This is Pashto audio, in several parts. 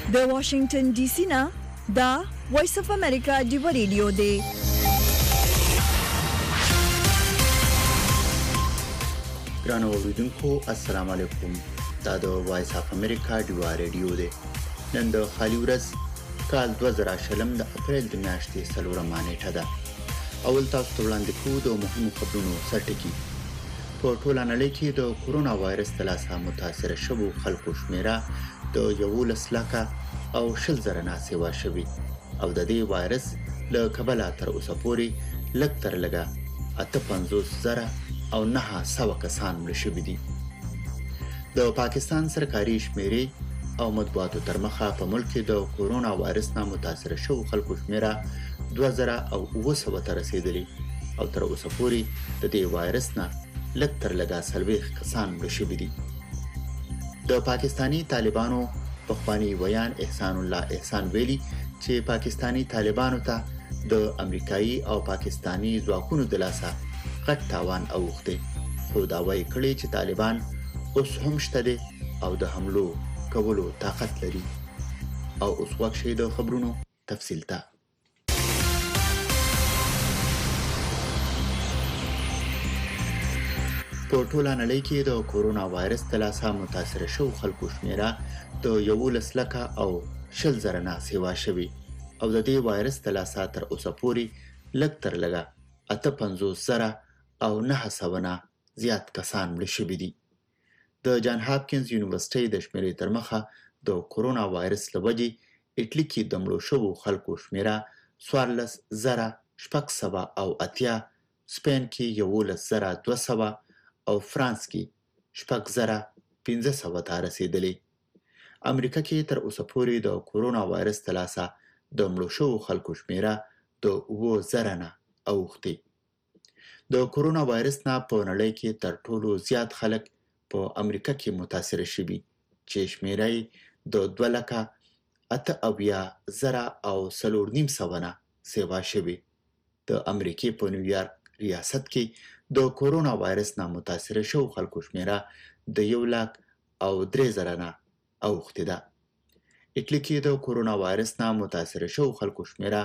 د واشنگټن ډي سي نه دا وایس اف امریکا دی ریډیو دی. ګرانو اوریدونکو السلام علیکم. دا د وایس اف امریکا دی ریډیو دی. نن د خالي ورځ کال 2020 د اپریل د میاشتې 4 نیټه ده. اول تاسو ته وړاندې کوو د مهمو خبرونو سرټکی. په ټوله نړۍ کې د کورونا وایرس د لاسه متاثر شوو خلکو شمیره د 11 لکه او 20,000 نه سیوا شوي او د دې وایرس له کبله تر اوسه پورې لږ تر لږه 58,000 او 900 کسان مړه شوي دي. د پاکستان سرکاري شمیرې او مطبوعاتو تر مخه په ملک کې د کورونا وایرس نه متاثر شوو خلکو شمیره 2,700 ته رسیدلې او تر اوسه پورې د دې وایرس نه لږ تر لږه 40 کسان مړه شوي دي. د پاکستانی طالبانو پخوانی ویان احسان الله احسان ویلي چې پاکستانی طالبانو ته د امریکایي او پاکستانی ځواکونو د لاسه غټ تاوان اوښتی، خو دا وایي کړی چې طالبان اوس هم شته دي او د حملو کولو طاقت لري. او اوس وخت شي د خبرونو تفصیل ته. په ټوله نړۍ کې د کورونا وایرس د لاسه متاثر شوو خلکو شمیره د 11 لکه او 20,000 نه سیوا شوي او د دې وایرس د لاسه تر اوسه پورې لږ تر لږه 58,000 او 900 نه زیات کسان مړه شوي دي. د جان هاپکینز یونیورسيټي د شمیرې تر مخه د کورونا وایرس له وجې اټلی کې د مړو شوو خلکو شمیره 14,680 سپین کې 11,200 او فرانس کې 6,500 ته رسیدلې. امریکا کې تر اوسه پورې د کورونا وایرس د لاسه د مړو شوو خلکو شمیره د 7,000 نه اوښتې. د کورونا وایرس نه په نړۍ کې تر ټولو زیات خلک په امریکا کې متاثر شوي چې شمیره د 2,08,000 او 4,900 نه سیوا شوي. د امریکې په نیویارک ریاست کې د کورونا وایرس نه متاثر شوو خلکو شمیره د 1,03,000 نه اوښتې ده. اټلی کې د کورونا وایرس نه متاثر شوو خلکو شمیره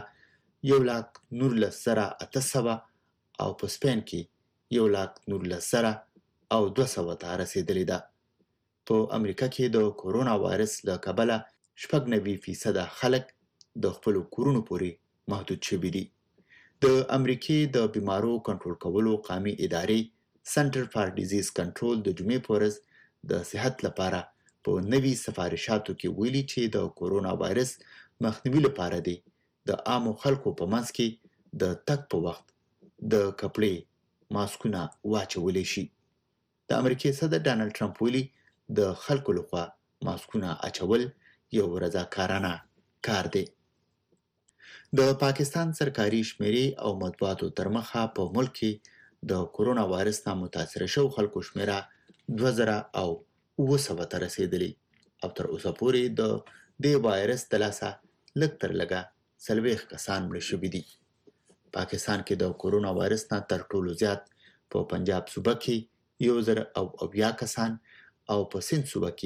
1,19,800 او په سپین کې 1,19,000 او 200 ته رسیدلې ده. په امریکا کې د کورونا وایرس له کبله 90% خلک د خپل کورونو پورې محدود شوي دي. د امریکې د بیمارو کنټرول کولو قومي ادارې سنټر فار ډیزیز کنټرول د جمعې په ورځ د صحت لپاره په نوي سفارشاتو کې ویلي چې د کورونا وایرس مخنیوي لپاره دی د عامو خلکو په منځ کې د تګ په وخت د کپړې ماسکونه واچولی شي. د امریکې صدر ډانلډ ټرمپ ویلي د خلکو لخوا ماسکونه اچول یو رضاکارانه کار دی. د پاکستان سرکاري شمیرې او مطبوعاتو تر مخه په ملک کې د کورونا وایرس نه متاثر شوو خلکو شمیره 2,700 ته رسیدلې او تر اوسه پورې د دې وایرس د لاسه لږ تر لږه 40 کسان مړه شوي دي. پاکستان کې د کورونا وایرس نه تر ټولو زیات په پنجاب صوبه کې 1,070 کسان او په سند صوبه کې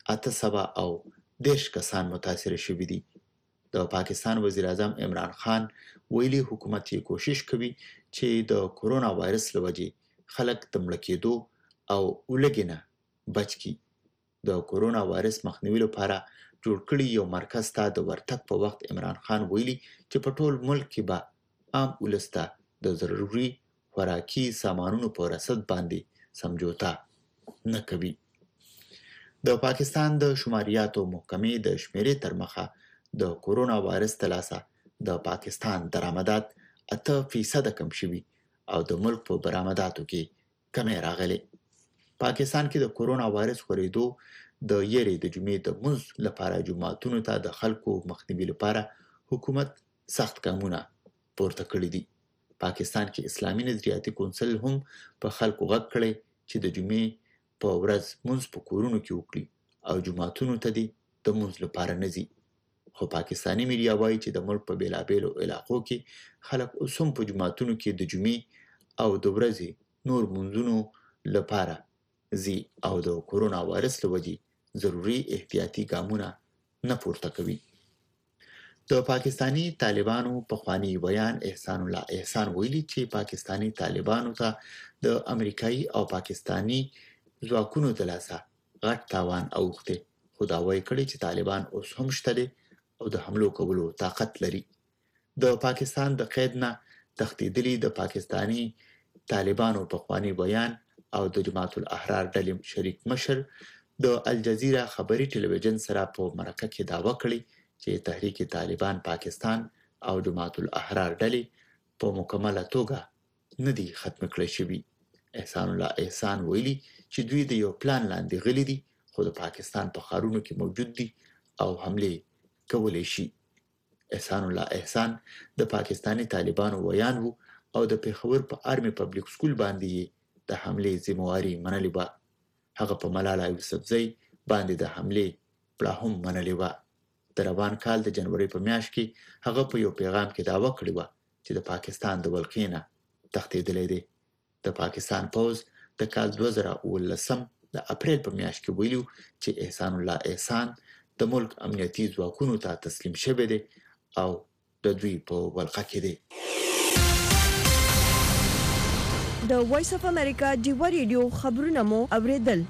810 کسان متاثر شوي دي. د پاکستان وزیر اعظم عمران خان ویلي حکومت یې کوشش کوي چې د کورونا وایرس له وجې خلک د مړه کېدو او ولږې نه بچ کړي. د کورونا وایرس مخنیوي لپاره جوړ کړي یو مرکز ته د ورتګ په وخت عمران خان ویلي چې په ټول ملک کې به عام ولس ته د ضروري خوراکي سامانونو په رسد باندې سمجوتا نه کوي. د پاکستان د شماریاتو محکمې د شمیرې تر مخه د کورونا وایرس د لاسه د پاکستان درآمدات 8% کم شوي او د ملک په برآمداتو کې کمی راغلي. پاکستان کې د کورونا وایرس خورېدو د یری د جمعې د منځ لپاره جمعاتونو ته د خلکو مخنیوي لپاره حکومت سخت ګامونه پورته کړي دي. پاکستان کې اسلامي نظریاتي کونسل هم په خلکو غږ کړی چې د جمعې په ورځ منځ په کورونو کې وکړي او جمعاتونو ته دې د منځ لپاره نه ځي. خو پاکستانی میډیا وایي چې د ملک په بیلابیلو علاقو کې خلک اوس هم په جمعاتونو کې د جمعې او د ورځې نور منځونو لپاره ځي او د کورونا وایرس له وجې ضروري احتیاطي ګامونه نه پورته کوي. د پاکستانی طالبانو پخوانی بیان احسان الله احسان ویلي چې پاکستانی طالبانو ته د امریکایي او پاکستانی ځواکونو د لاسه غټ تاوان اوخته، خو دا وایي کړي چې طالبان اوس هم شته دي او د حملو کولو طاقت لري. د پاکستان د قید نه تښتېدلي د پاکستانی طالبانو پخوانی بیان او د جماعت الاحرار ډلې شریک مشر د الجزیره خبري ټلویزیون سره په مرکه کې دعوه کړې چې تحریک طالبان پاکستان او جماعت الاحرار ډلې په مکمله توګه نه دي ختم کړی شوي. احسان الله احسان ویلي چې دوی د یو پلان لاندې غلي دي، خو د پاکستان په ښارونو کې موجود دي او حمله کولی شي. احسان الله احسان د پاکستانی طالبانو ویان وو او د پیښور په آرمي پبلک سکول باندې د حمله ذمہواری منلې و. هغه په ملاله یوسفزۍ باندې د حمله پړه هم منلې و. د روان کال د جنوري په میاشت کې هغه په یو پیغام کې دعوه کړې و چې د پاکستان د ولقینه تښتېدلی دی. د پاکستان پوز د کال 2019 د اپریل په میاشت کې ویلو چې احسان الله احسان د ملک امنیتي ځواکونو ته تسلیم شوی دی او د دوی په ولقه کې دی. د وایس اف امریکا ډیوا ریډیو خبرونه مو اوریدل.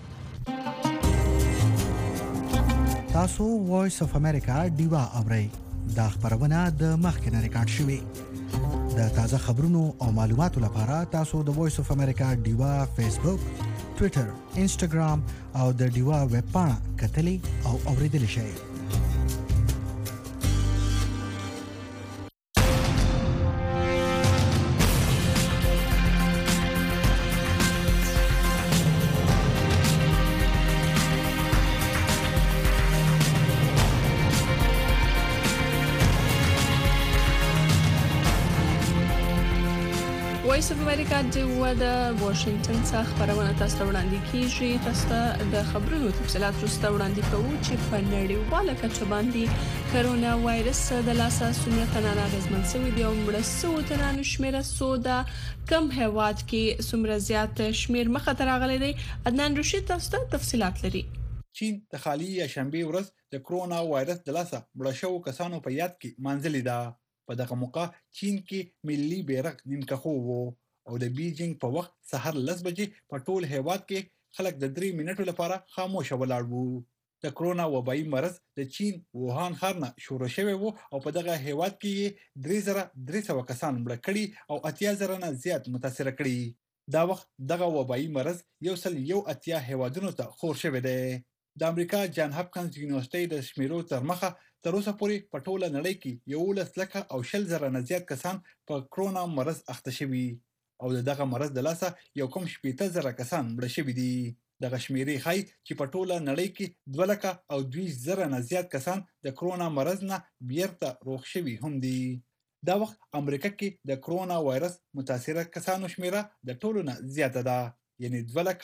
تاسو وایس اف امریکا ډیوا اورئ. دا خبرونه د مخکنه ریکارډ شوې. د تازه خبرونو او معلوماتو لپاره تاسو د وایس اف امریکا ډیوا فیسبوک، ټوئیټر، انسټاګرام او د ډیوا ویب پاڼه کتلې او اوریدلې شئ. وایس اف امریکا د واشنگټن څخه خبرونه تاسو ته وړاندې کیږي. تاسو د خبرونو تفصيلات وروسته وړاندې کوو چې په نړیواله کچه باندې کرونا وایرس د لاسه سنتنا اغیزمن شوی دی او مرسو تنانو شمیره سودا کم هواد کې سمره زیات شمیر مخه تر غلې دی. عدنان رشید تاسو ته تفصيلات لري. چین د خالی شنبه ورځ د کرونا وایرس د لاسه مړ شوو کسانو په یاد کې منځلې ده. په دغه موقع چین کې ملي بیرغ نیمکخو وو او د بیجینګ په وخت سحر 10 بجې په ټول هیواد کې خلک د 3 منټو لپاره خاموش ولاړ وو. د کرونا وبایي مرض د چین ووهان ښار نه شروع شوی وو او په دغه هیواد کې 3300 کسان مړ کړي او 80,000 نه زیات متاثر کړي. دا وخت دغه وبایي مرض 180 هیوادونو ته خور شوی دی. د امریکا جان هاپکنز یونیورسيټي د شمیرو تر مخه تر اوسه پورې په ټوله نړۍ کې 11,000 نه زیات کسان په کرونا مرض اخته شوي او دغه مرض د لاسه یو کم 80,000 کسان مړ شوي دي. دغه شمیرې ښایي چې په ټوله نړۍ کې 2,02,000 نه زیات کسان د کرونا مرض نه بیرته روغ شوي هم دي. دا وخت امریکا کې د کرونا وایرس متاثره کسانو شمیره د ټولو نه زیاته ده، یعنی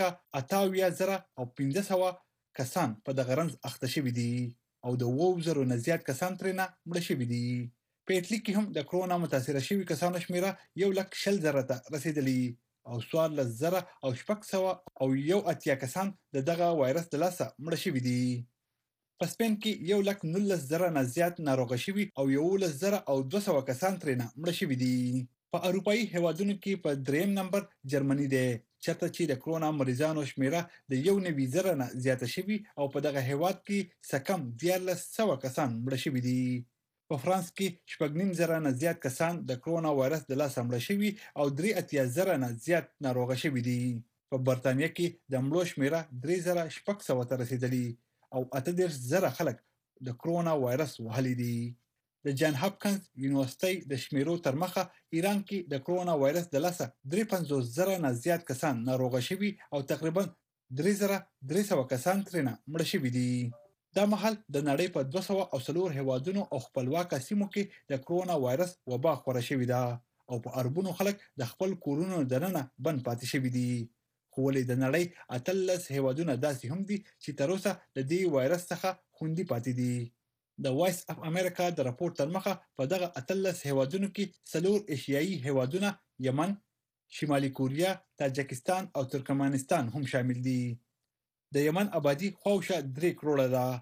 2,58,500 کسان په دغه رنځ اخته شوي دي او د 2,000 نه زیات کسان ترېنه مړ شوي دي. په اټلی کې هم د کرونا متاثره شوي کسانو شمیره 1,40,000 ته رسیدلی او 14,600 او 1 کسان دغه وایرس د لاسه مړ شوي دي. په سپین کې 1,19,000 نه زیات ناروغ شوي او 11,200 کسان ترېنه مړ شوي دي. په اروپאי هیوادونو کې په دریم نمبر جرمني دی، چېرته چې د کرونا مریضانو شمیره د 1,90,000 نه زیاته شوي او په دغه هیواد کې سکم 1,400 کسان مړ شوي دي. په فرانس کې 9,500 نه زیات کسان د کرونا وایرس د لاسه مړ شوي او 3,000 نه زیات ناروغ شوي دي. په برتانیا کې د مړو شمیره 3,600 ته رسیدلی او 38,000 خلک د کرونا وایرس وهلي دي. د جان هاپکنز یونیورسيټي د شمیرو تر مخه ایران کې د کرونا وایرس د لاسه 53,000 نه زیات کسان ناروغ شوي او تقریبا 3,300 کسان ترېنه مړ شوي دي. دا مهال د نړۍ په 204 هیوادونو او خپلواکه سیمو کې د کرونا وایرس وبا خوره شوې ده او په اربونو خلک د خپل کورونو دننه بند پاتې شوي دي. خو ولې د نړۍ 18 هیوادونه داسې هم دي چې تر اوسه د دې وایرس څخه خوندي پاتې دي. د وایس اف امریکا د راپور تر مخه په دغه 18 هیوادونو کې 4 ایشیایي هیوادونه یمن، شمالي کوریا، تاجکستان او ترکمنستان هم شامل دي. د یمن آبادی خواوشا 3 کروڑه ده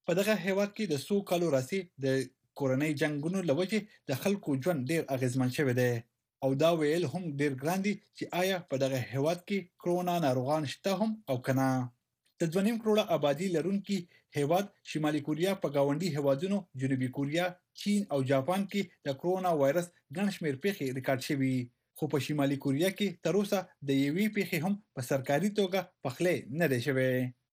په دغه هیواد کې د 100 کالو راسي د کورنۍ جنگونو لوجه د خلکو ژوند ډیر اغیزمن شوی دی او دا ویل هم ډیر ګران دي چې آیا په دغه هیواد کې کرونا ناروغان شته هم او کنه. د 2.5 کروڑه آبادی لرونکي هیواد شمالي کوریا په گاونډي هیوادونو جنوبي کوریا، چین او جاپان کې د کرونا وایرس ګڼ شمېر پیښې ریکارډ شوي، خو په شمالي کوریا کې تر اوسه د یوې پیښې هم په سرکاري توګه پخلی نه دی شوی.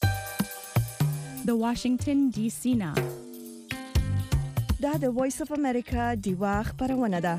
د واشنگټن ډي سي نه دا د وایس اف امریکا دیوا خبرونه ده.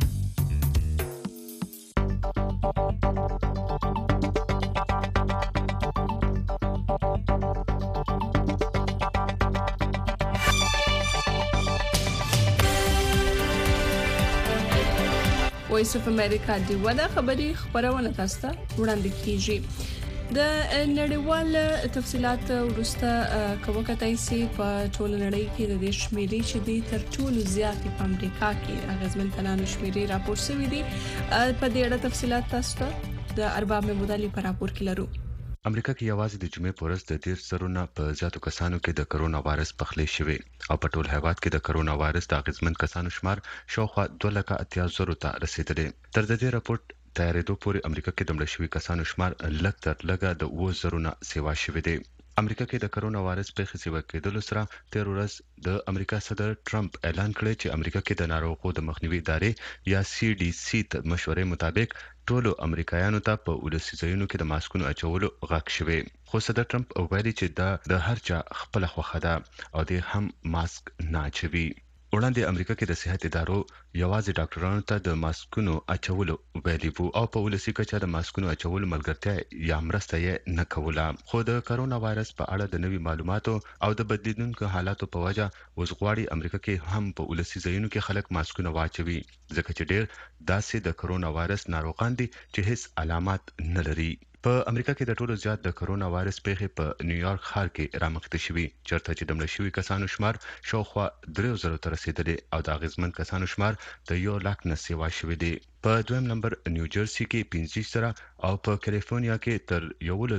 وایس اف امریکا دیوا د خبري خبرونه تاسو ته وړاندې کیږي. د نړیوال تفصيلات ورسته کومکتای سي په ټول نړۍ کې د شمیرې چې د تر ټولو زیات په امریکا کې اغیزمن تنانو شمیرې راپور شوې دي. په دې اړه تفصيلات تاسو ته د ارباب مبادلې په راپور کې لرو. امریکا کې یوازې د جمعې پورز د 13,000 په زیاتو کسانو کې د کرونا وایرس پخلی شوی او په ټول هیواد کې د کرونا وایرس د اغیزمن کسانو شمار شاوخوا 2,80,000 ته رسیدلی. تر دې راپورټ تیارېدو پورې امریکا کې د مړ شوي کسانو شمار لږ تر لږه د 8,000 نه سیوا شوی دی. امریکا کې د کرونا وایرس پیښې سیوا کېدلو سره تیر ورځ د امریکا صدر ټرمپ اعلان کړی چې امریکا کې د ناروغو د مخنیوي ادارې یا CDC د مشورې مطابق ټولو امریکایانو ته په ولسي ځایونو کې د ماسکونو اچولو غږ شوی. خو صدر ټرمپ ویلي چې دا د هر چا خپل خوښه ده او د هم ماسک نه اچوي. وړاندې امریکا کې د صحت ادارو یوازې ډاکټرانو ته د ماسکونو اچولو ویلي وو او په ولسي کچه د ماسکونو اچولو ملګرتیا یا مرسته یې نه کوله. خو د کرونا وایرس په اړه د نوي معلوماتو او د بدلیدونکو حالاتو په وجه اوس غواړي امریکا کې هم په ولسي ځایونو کې خلک ماسکونه واچوي ځکه چې ډیر داسې د کرونا وایرس ناروغان دي چې هیڅ علامات نه لري. په امریکا کې د ټولو زیات د کرونا وایرس پیښې په نیویارک ښار کې رامنځته شوي چېرته چې د مړه شوي کسانو شمار شاوخوا 3,000 ته رسیدلی او د اغیزمن کسانو شمار د 100,000 نه سیوا شوی دی. په دویم نمبر نیوجرسي کې 35 او په کالیفورنیا کې تر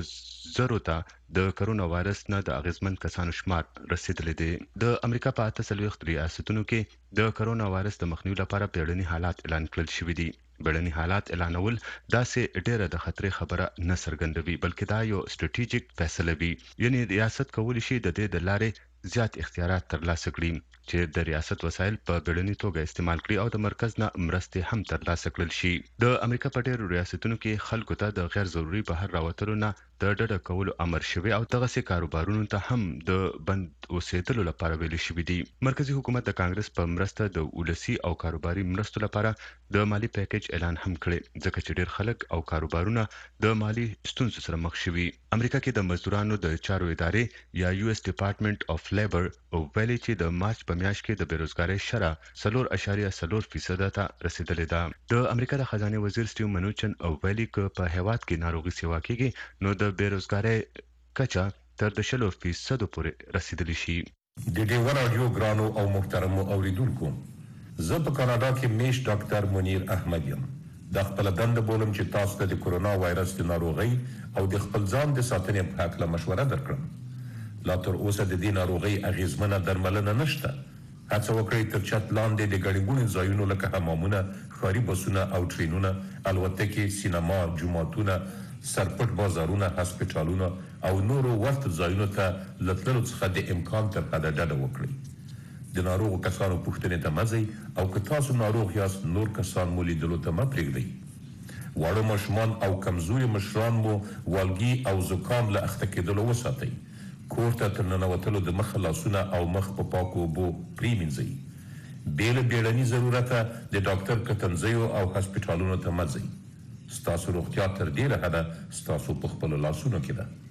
11,000 ته د کرونا وایرس نه د اغیزمن کسانو شمار رسیدلی دی. د امریکا په 48 ریاستونو کې د کرونا وایرس د مخنیوي لپاره بیړني حالات اعلان کړل شوي دي. بیړني حالات اعلانول داسې ډیره د خطرې خبره نه څرګندوي بلکې دا یو سټریټیجیک فیصله وي، یعنی ریاست کولی شي د دې د لارې زیات اختیارات ترلاسه کړي چې د ریاست وسایل په بیړني توګه استعمال کړي او د مرکز نه مرستې هم ترلاسه کړل شي. د امریکا په ډیرو ریاستونو کې خلکو ته د غیر ضروري بهر راوتلو نه د ډډه کولو امر شوی او دغسې کاروبارونو ته هم د بند اوسېدلو لپاره ویل شوي دي. مرکزی حکومت د کانګرس په مرسته د ولسي او کاروباري مرستو لپاره د مالی پیکیج اعلان هم کړی ځکه چې ډیر خلک او کاروبارونه د مالی ستونزو سره مخ شوي. امریکا کې د مزدورانو د چارو ادارې یا US ډپارټمنټ اف لیبر ویلي چې د مارچ په میاشت کې د بیروزګارۍ شرح 4.4% ته رسیدلې ده. د امریکا د خزانه وزیر سټیو منوچن ویلي چې په هیواد کې ناروغي سیوا کېږي نو د بیروزګارۍ کچه تر 10% پورې رسیدلی شي. د ډیو رادیو ګرانو او محترمو اوریدونکو، زه په کاناډا کې میش ډاکټر منیر احمد یم. د خپل دنده بولم چې تاسو ته د کرونا وایرس د ناروغۍ او د خپل ځان د ساتنې په اړه مشوره درکړم. لا تر اوسه د دې ناروغۍ اغیزمنه درملنه نشته. هڅه وکړئ تر چت لاندې د ګڼې ځایونو لکه حمامونه، ښاري بسونه او ټرینونه، الوتکې، سینما، جوماتونه، سرپټ بازارونه، هسپتالونه او نورو ورته ځایونو ته له تللو څخه د امکان تر حده ډډه وکړئ. د ناروغو کسانو پوښتنې ته مه ځئ او که تاسو ناروغ یاست نور کسان مو لیدلو ته مه پرېږدئ. واړه ماشومان او کمزوري مشران مو والګي او زکام له اخته کېدلو وساتئ. کور ته تر ننوتلو د مخه لاسونه او مخ په پاکو اوبو پرېمینځئ. بې له بیړني ضرورته د ډاکټر کتنځیو او هسپتالونو ته مه ځئ. ستاسو روغتیا تر ډېره حده ستاسو په خپلو لاسونو کې ده.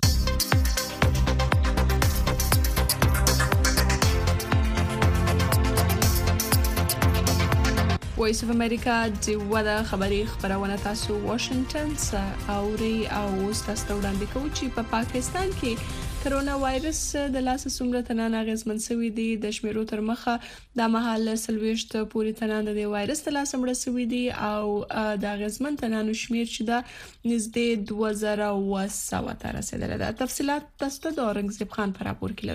وایس اف امریکا د ودا خبري خبرونه تاسو واشنگټن څخه اوري او تاسو ته وړاندې کوم چې په پاکستان کې کرونا وایرس د لاس سمره تنان اغیزمن شوی دی. د شمیرو تر مخه د محل سلويشت پوری تنان د وایرس د لاس سمره شوی دی او د اغیزمن تنانو شمیر چې د نږدې 2,100 ته رسیدلی ده. تفصيلات تاسو ته د اورنګزیب خان پر راپور کې لرو.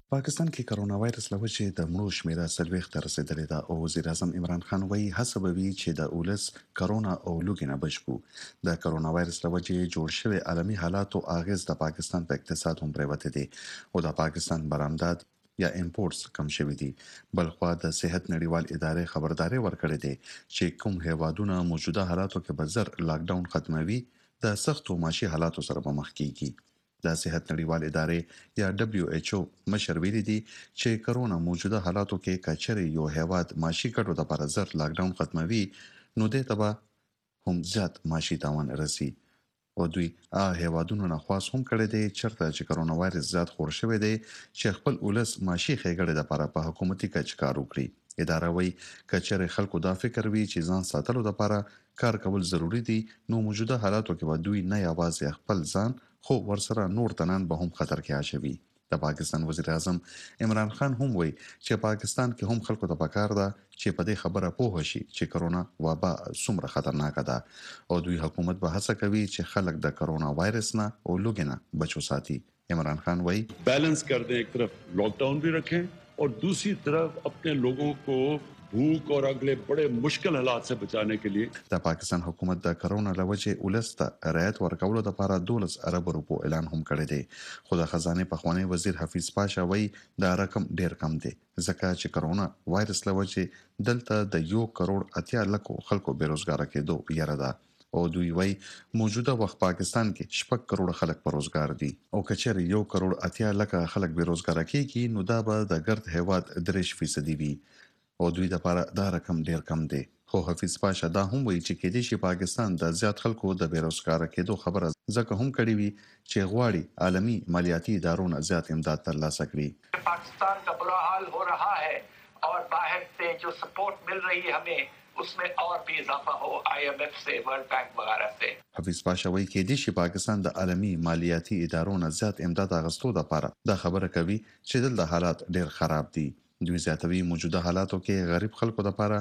پاکستان کې کرونا وایرس له وجې د مړو شمیره 40 ته رسیدلې ده او وزیر اعظم عمران خان وایي هڅه به وي چې د اولس کرونا او لوګي نه بچ کړو د کرونا وایرس له وجې جوړ شوی عالمي حالاتو اغیز د پاکستان په اقتصاد هم پریوته دي او د پاکستان برآمدات یا امپورټس کم شوی دي بلخوا د صحت نړیوال ادارې خبرداري ورکړې ده چې کوم هیوادونه موجوده حالاتو کې بزر لاک ډاون ختموي د سختو معاشي حالاتو سره مخ کیږي د صحت نړیوال ادارې یا WHO مشر ویلي دي چې کرونا موجوده حالاتو کې کچري یو هیواد معاشي کډو د پر زر لاک ډاون ختموي نو د تبا هم زیات معاشي تاوان رسي او دوی هیوادونو نه خاص هم کړی دی چرته چې کرونا وایرس زیات خور شوی دی چې خپل ولس معاشي خېګړې د لپاره په حکومتي کچ کار وکړي اداره وی کچره خلکو دا فکر وی چې ځان ساتلو لپاره کار کول ضروری دي نو موجوده حالاتو کې دوی نه یوازې خپل ځان خو ورسره نور تنان به هم خطر کې اچوي د پاکستان وزیر اعظم عمران خان هم وی چې پاکستان کې هم خلکو ته پکار ده چې په دې خبره پوه شي چې کرونا وبا څومره خطرناک ده او دوی حکومت به هڅه کوي چې خلک د کرونا وایرس نه او لوګي نه بچو ساتي عمران خان وی बैलेंस कर दें एक तरफ लॉकडाउन भी रखें और दूसरी तरफ अपने लोगों को भूख और अगले बड़े मुश्किल हालात से बचाने के लिए د پاکستان حکومت د کرونا لوجه ولسته رعایت ورکولو لپاره 12 ارب روپو اعلان هم کړی دی خو د خزانه پخوانی وزیر حفیظ پاشا وی دا رقم ډیر کم دی ځکه چې کرونا وایرس لوجه دلته د 1 کروڑ 80 لک خلکو بیروزګار کېدو یاره ده او دوی وای موجوده وخت پاکستان کې 6 کروڑ خلک پر روزګار دي او کچر 1 کروڑ 80 لک خلک بیروزګار کېږي نو دا به د ګرد هیواد 3% وي او دوی د لپاره دا رقم ډیر کم دی خو حفیظ پاشا دا هم وایي چې کېدې شي پاکستان د زیات خلکو د بیروزګار کېدو خبره ځکه هم کړی وي چې غواړي عالمی مالیاتي ادارو نه زیات امداد ترلاسه کړي पाकिस्तान का बुरा हाल हो रहा है और बाहर से जो सपोर्ट मिल रही है हमें उसमें और भी इजाफा हो IMF से वर्ल्ड बैंक वगैरह से حفیظ پاشا وایي کېدې شي پاکستان د عالمی مالیاتي ادارو نه زیات امداد اغستو لپاره دا خبره کوي چې دلته حالات ډیر خراب دي دوی زیاتوي موجوده حالاتو کې غریب خلکو لپاره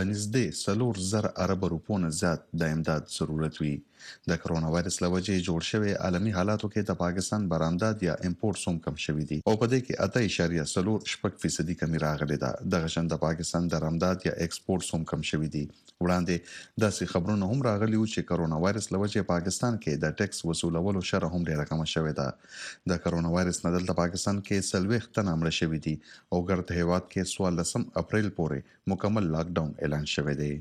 بنسبت 4,000 ارب روپو نه زیات د امداد ضرورت وي د کرونا وایرس لوجه جوړ شوی عالمی حالاتو کې د پاکستان برآمدات یا امپورټ سوم کم شوی دي او په دې کې 8.4% کمی راغلی ده د غشن د پاکستان درآمدات یا ایکسپورټ سوم کم شوی دي وړاندې داسې خبرونه هم راغلي و چې کرونا وایرس لوجه پاکستان کې د ټیکس وصولولو شرح هم ډیره کم شوې ده د کرونا وایرس نه د پاکستان کې 40 تن مړه شوي دي او ګرد هیواد کې 14 اپریل پورې مکمل لاک ډاون اعلان شوی دی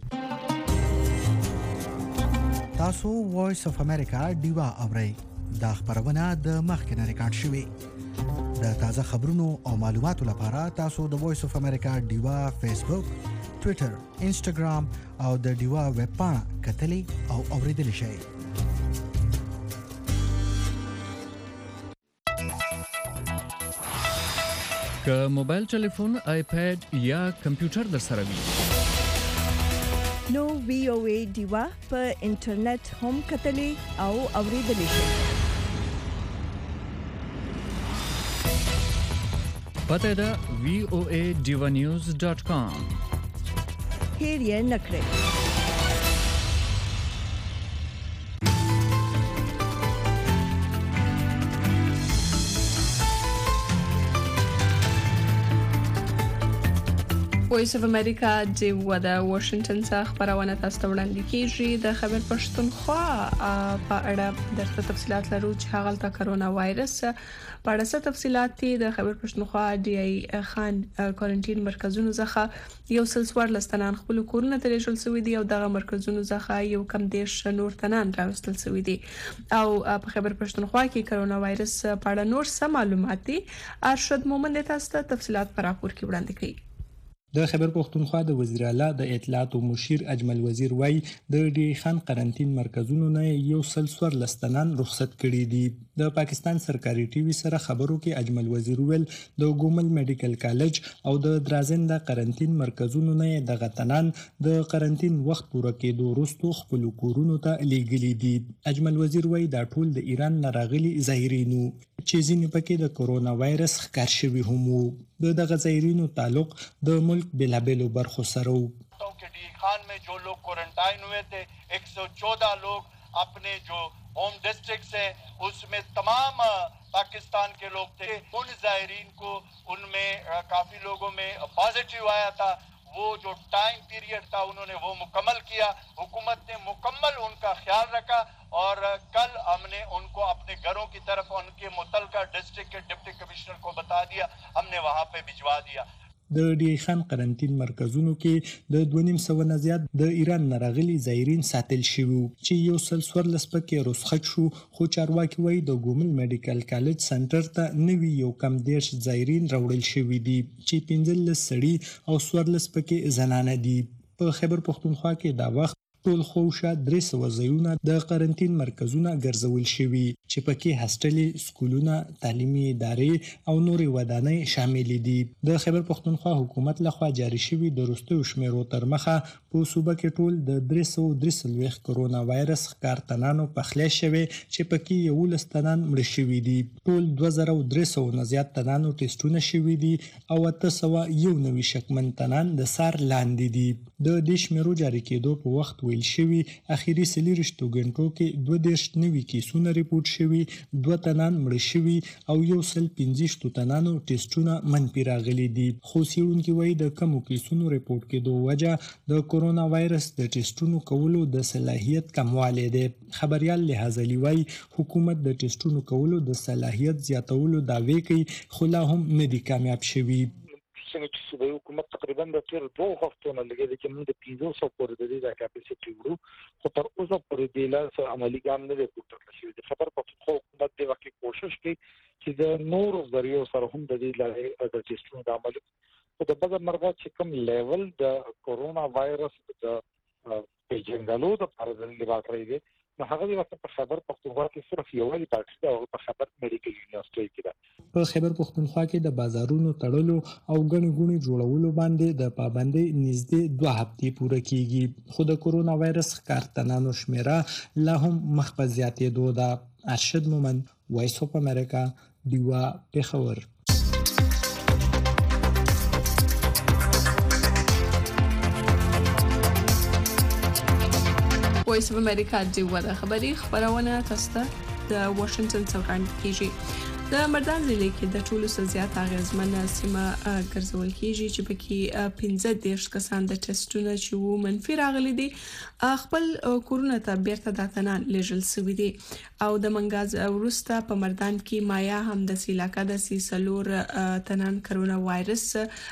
تاسو وایس اف امریکا ډیوا اورئ دا خبرونه د مخکنه ریکارډ شوې د تازه خبرونو او معلوماتو لپاره تاسو د وایس اف امریکا ډیوا فیسبوک ټوئیټر انسټاګرام او د ډیوا ویب پاڼه کتلی او اوریدل شئ که موبایل ټلیفون آیپاد یا کمپیوټر در سره وي نو VOA ډیوا په انټرنیټ هم کتلی او اوریدل شئ پته ده voaDivanews.com هیر یې نکړئ وایس اف امریکا د واشنگټن څخه خبرونه تاسو ته وړاندې کیږي د خبر پښتونخوا په اړه درته تفصيلات لرو چې هغه د کرونا وایرس په اړه څه تفصيلات دي د خبر پښتونخوا ډي اي خان کوارنټین مرکزونو څخه یو سلسوار لستنان خپل کورونه ته لېږل شوی دي او دغه مرکزونو څخه یو کم دیش نور تنان راوستل شوی دي او په خبر پښتونخوا کې کرونا وایرس په اړه نور څه معلومات دي ارشد مومند تاسو ته تفصيلات پر راپور کې وړاندې کوي د خبر پښتونخوا د وزیر اعلی د اطلاعات او مشیر اجمل وزیر وای د ډي خان قرنټین مرکزونو نه یو سلسور لستنان رخصت کړي دي د پاکستان سرکاري ټي وي سره خبرو کې اجمل وزیر ویل د ګومل میډیکل کالج او د درازن د قرنټین مرکزونو نه د غتنان د قرنټین وخت پوره کېدو وروسته خپل کورونو ته لیږلي دي اجمل وزیر وای دا ټول د ایران نه راغلي زایرینو چې ځینې پکې د کرونا وایرس ښکار شوي هم وو د دغه زایرینو تعلق د ملک بلابلو برخو سره وو डी खान में जो लोग क्वारंटाइन हुए थे 114 लोग अपने जो होम डिस्ट्रिक्ट से, उसमें तमाम पाकिस्तान के लोग थे। उन ज़ायरीन को उनमें काफ़ी लोगों में पॉजिटिव आया था। वो जो टाइम पीरियड था उन्होंने वो मुकम्मल किया। हुकूमत ने मुकम्मल उनका ख्याल रखा और कल हमने उनको अपने घरों की तरफ उनके मुतलका डिस्ट्रिक्ट के डिप्टी कमिश्नर को बता दिया, हमने वहाँ पे भिजवा दिया। د ډي خان قرنټین مرکزونو کې د 2.5 نه زیات د ایران ناراغلي زایرین ساتل شوی چې یو سل سور لسپکه رسخت شو، خو چارواکي وایي د ګومل میډیکل کالج سنټر ته نوی یو کم دیش زایرین راوړل شوی دي چې 15 سړي او سور لسپکه زنانه دي. په خیبر پختونخوا کې دا وخت ټول خوشه 300 ځایونه د قرنټین مرکزونه ګرځول شوي چې پکې هاستلې، سکولونه، تعلیمي ادارې او نورې ودانۍ شامل دي. د خیبر پختونخوا حکومت لخوا جاری شوی د وروستیو شمیرو تر مخه په صوبه کې ټول د 333 کرونا وایرس کارتنانو پخلی شوی چې پکې 11 تنان مړ شوي دي. ټول 2300 نه زیات تنانو ټیسټونه شوي دي او 891 شکمن تنان د سار لاندې دي. د دې شمیرو جاری کېدو په وخت ویل شوی اخیری 30 غنټو کې 22 نوي کیسونه ریپورت شوي، 2 تنان مړ شوي او 115 تنانو ټیسټونه منفي راغلي دي. خو څېړونکي وایي د کمو کیسونو ریپورت کېدو وجه د کورونا وایرس د ټیسټونو کولو د صلاحیت کموالی دی. خبريال لحاظلی وایي حکومت د ټیسټونو کولو د صلاحیت زیاتولو دعوی کوي، خو لا هم نه دي کامیاب شوي. څنګه چې صوبایي حکومت تقریبا د تیر 2 هفتو نه لګیدي چې موږ د 500 پورې د دې کیپاسټي وړو، خو تر اوسه پورې د لاس عملی ګام نه دی پورته شوی. د خبر په حکومت د وکړي کوشش کوي چې د نورو ذریعو سره هم د دې لارې د ټیسټونو د عمل او د بغیر مرغه چې کوم لیول د کورونا وایرس د پیژندلو د پرځل لپاره دی. نو هغه د وخت په خبر پختونخوا کې صرف یو ولی پاتې ده او په خبر میډیکل یونیورسيټي کې ده. په خیبر پختونخوا کې د بازارونو تړلو او غني غوني جوړولو باندې د پابندۍ نږدې 2 هفتې پوره کیږي، خو د کورونا وایرس کارتنانو شمیره لا هم مخ په زیاتېدو ده. ارشد مومن، وایس اف امریکا، دیوا، پېښور. وایس اف امریکا دی ودا خبري خبرونه تاسو ته د واشنگټن څخه وړاندې کیږي. د مردان ضلع کې د ټولو څخه زیات اغیزمنه سیمه ګرځول کیږي چې پکې 15 کسان د ټیسټونو چې وو منفي راغلي دي خپل کورونه ته بیرته داتنان لېږل شوي دي. او د منګاز ورسته په مردان کې مایا هم د سیلاکا د سیسلور تنان کرونا وایرس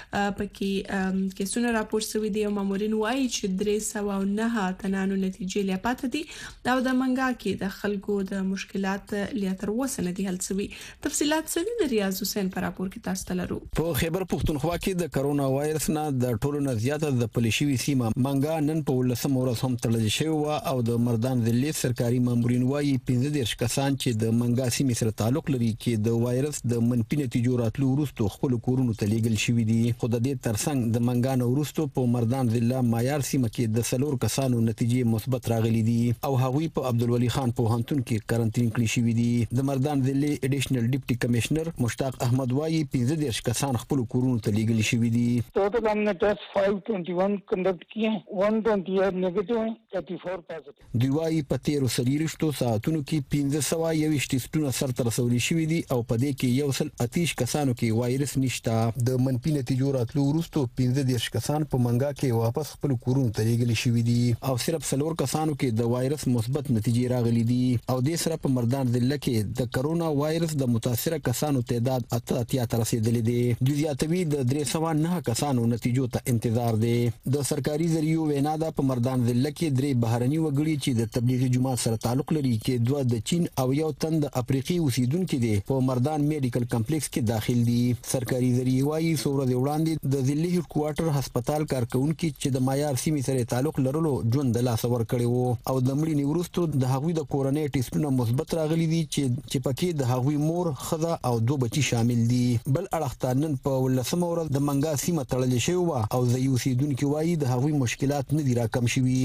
پکې کیسونه راپور شوي دي او مامورین وایي چې 309 تنانو نتیجې لا پاتې دي او د منګا کې د خلکو د مشکلات لا تر اوسه نه دي حل شوي. تفصيلات څه د ریاض حسین پر راپور کې تاسو ته لرو. په خیبر پختونخوا کې د کرونا وایرس نه د ټولو نه زیاته د پلیشوي سیمه منګا نن په ولسم ورځ هم تړل شوی او د مردان ضلع سرکاري مامورین وایي 15 کسان چې د منګا سیمې سره تعلق لري کې د وایرس د منفي نتیجو راتلو وروسته خپل کورونو ته لیږل شوی دي. خو د دې ترڅنګ د منګا نو وروسته په مردان ضلع مایار سیمه کې د سلور کسانو نتیجې مثبت راغلي دي او هغوی په عبدالولي خان په هانتون کې کارانتین کړی شوی دي. د مردان ضلع اډیشنل ډیپټي کمشنر مشتاق احمد وایي 15 کسان خپل کورونو ته لیږل شوی دي. ټوټل हमने टेस्ट 521 کنډکټ کیے 128 نیگیټیو ہیں 34 پازیټیو. دی وایي په 13 ساعتونو کې 1521 ټیسټونه سره رسولي شوی دي او په دې کې یو سل 30 کسانو کې وایرس نشته. د منفي نتیجو راتلو وروسته 15 کسان په منګا کې واپس خپل کورونو ته لیږل شوی دي او صرف سلور کسانو کې د وایرس مثبت نتیجې راغلي دي او د سره په مردان ضلع کې د کرونا وایرس د متاثره کسانو تعداد 88 ته رسیدلی دی. د زیاتوي د 309 کسانو نتیجو ته انتظار دی. د سرکاري ذریعو وینا ده په مردان ضلع کې 3 بهرني وګړي چې د تبلیغي جماعت سره تعلق لري کې 2 د چین او یو تن د افریقي اوسیدونکو دي په مردان میډیکل کمپلیکس کې داخل دي. سرکاري ذریعو وايي څومره وړاندې د ضلع هډ کوارټر هسپتال کارکونکو چې د مایار سیمې سره تعلق لرلو ژوند د لاس ور کړی وو او د مړي نیورستو د هغوی د کورونې ټیسټونه مثبت راغلي دي چې پکې د هغوی مور خزه او 2 بچي شامل دي. بل اړخ نن په ولسم ورځ د منګا سیمه تړل شوی او د یوسیدونکو وایي د هغوی مشکلات نه دي راکم شوي. امنیت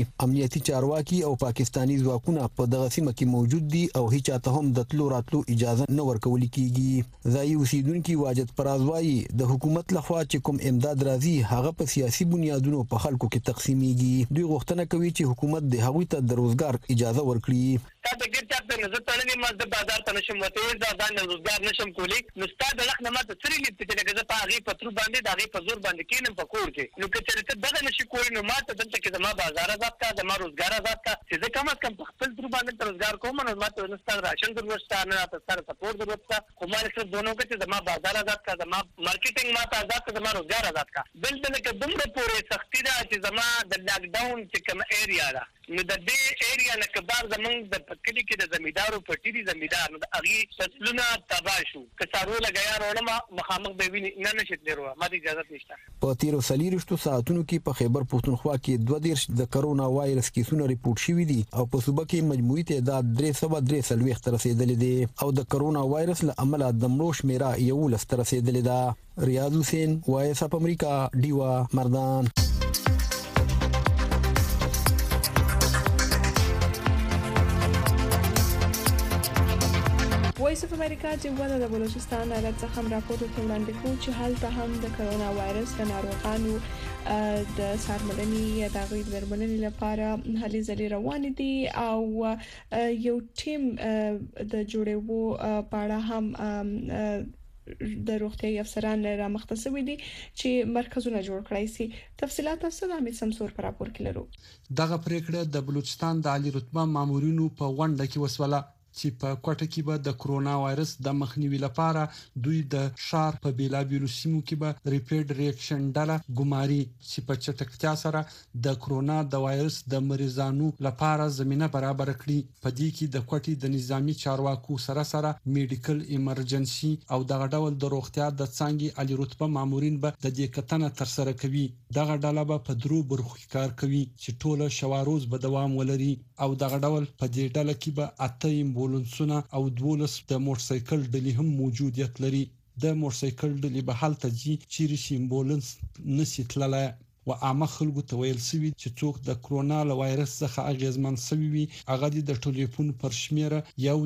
امنیتي چارواکي او پاکستانی ځواکونه په دغه سیمه کې موجود دي او هیڅ ته هم د تلو راتلو اجازه نه ورکول کیږي. ځایي اوسیدونکو واجد پراز وايي د حکومت لخوا چې کوم امداد راځي هغه په سیاسي بنیادونو په خلکو کې تقسیمیږي. دوی غوښتنه کوي چې حکومت د هغوی ته د روزګار اجازه ورکړي. تا د ګټ چاته نظر تړلې ما د بازار ته نشم وته ځان روزګار نشم کولی نو ستاسو د لخت نه ماته سری لیدل چې لکه زه په هغه پترو باندې د هغه په زور باندې کینم په کور کې نو که چېرته دغه نشي کولی نو ماته دلته کې زما بازار آزاد کا زما روزګار آزاد کا چې زه کم از کم په خپل تر باندې روزګار کوم نو ماته نستان راشن ضرورت نه تاسو سپورټ ضرورت خو ما صرف دونو کې چې زما بازار آزاد کا زما مارکیټینګ ماته آزاد کا زما روزګار آزاد کا بلته کې دومره پورې سختي ده چې زما د لاک ډاون چې کوم ایریا ده نو د دې ایریا نه کبار زمونږ د پکلی کې د زمیدارو پټی دي زمیدار نو هغه فصلونه تباہ شو که سارو لګیا رونه مخامخ به ویني نه نشي تلرو ما د اجازه نشته. په تیرو سلیرشتو ساعتونو کې په خیبر پښتونخوا کې 22 د کرونا وایرس کیسونه ریپورت شوي دي او په صوبه کې مجموعي تعداد 343 ته رسیدلې دي او د کرونا وایرس له امله د مړو شمیره 11 ته رسیدلې ده. ریاض حسین وایس اپ امریکا دیوا مردان. وایس اف امریکا چې د بلوچستان ایالت څخه راپور وړاندې کوي چې هلته هم د کرونا وایرس د ناروغانو د سارمدني د غوړ درملنې لپاره هلي ځلې روان دي او یو ټیم د جوړېو پاړه هم د روغتي افسران را مختصوي دي چې مرکزونه جوړ کړای شي. تفصيلات تاسو د امید سمسور پر راپور کې لرو. دغه پریکړه د بلوچستان د عالی رتبه مامورینو په غونډه کې وسوله چې په کوټه کې به د کرونا وایرس د مخنیوي لپاره دوی د شار په بیلابیلو سیمو کې به ریپیډ ریاکشن ډله ګماري چې په چټکتیا سره د کرونا د وایرس د مریضانو لپاره زمينه برابر کړي. په دې کې د کوټې د نظامی چارواکو سره میډیکل ایمرجنسي او دغه ډول د روغتیا د څنګه عالی رتبه مامورین به د دې کتنه تر سره کوي. دغه ډله به په درو برخو کار کوي چې ټوله شواروز به دوام ولري او دغه ډول په دې ډله کې به اته امبولانسونه او 12 د موټرسایکل ډلې هم موجودیت لري. د موټرسایکل ډلې به حالت جی چیرې امبولانس نشي تللای و عامه خلکو ته ویل سوي چې څوک د کرونا وایرس څخه اغیزمن سوي وي هغه د ټلیفون پر شمیره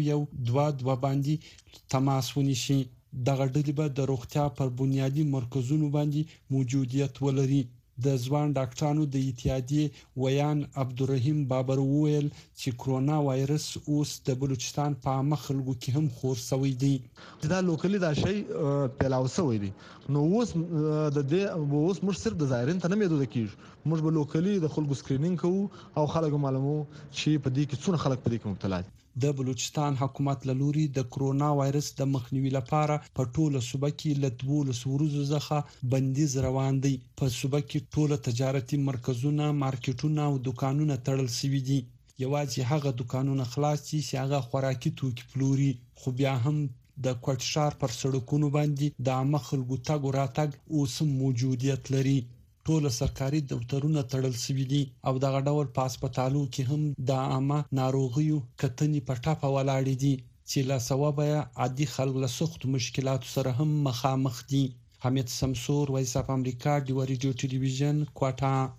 112 باندې تماس ونیسي. دغه ډلې به د روغتیا پر بنیادی مرکزونو باندې موجودیت ولري. د ځوان ډاکټرانو د اتحادیې ویان عبدالرحیم بابر وویل چې کرونا وایرس اوس د بلوچستان په عامه خلکو کې هم خور شوی دی. دا لوکلی دا شی پیلاو شوی دی نو اوس د دې اوس موږ صرف د ظاهرین ته نه محدود کیږو موږ به لوکلی د خلکو سکرینینګ کوو او خلکو معلومو چې په دې کې څونه خلک په دې کې مبتلا دي. د بلوچستان حکومت له لوري د کرونا وایرس د مخنیوي لپاره په ټوله صوبه کې له 12 ورځو څخه بندیز روان دی. په صوبه کې ټوله تجارتي مرکزونه، مارکیټونه او دکانونه تړل شوي دي. یوازې هغه دکانونه خلاص دي چې هغه خوراکي توکي پلوري، خو بیا هم د کوټ شهر پر سړکونو باندې د عامه خلکو تګ او راتګ اوس موجودیت لري. ټول سرکاري دفترونه تړل شوي دي او دغه ډول په هسپتالو کې هم د عامه ناروغیو کتنې په ټاپه ولاړې دي چې لا سوابه عادي خلک له سخت مشکلاتو سره هم مخامخ دي. حمید سمسور، وایس اف امریکا، دیوا ریډیو ټلویزیون، کوټا.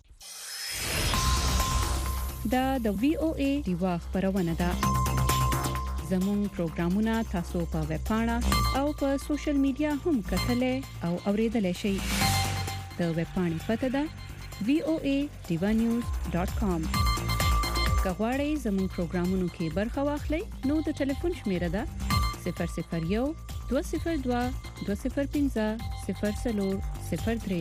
دا د وی او ای دیوا خبرونه ده. زموږ پروګرامونه تاسو په ویب پاڼه او په سوشل میډیا هم کتلې او اوریدلای شئ. د ویب پاڼې پته ده voadevanews.com. کغواړئ زموږ پروګرامونو کې برخه واخلئ نو د ټلیفون شمیره ده 001 202 205 0403.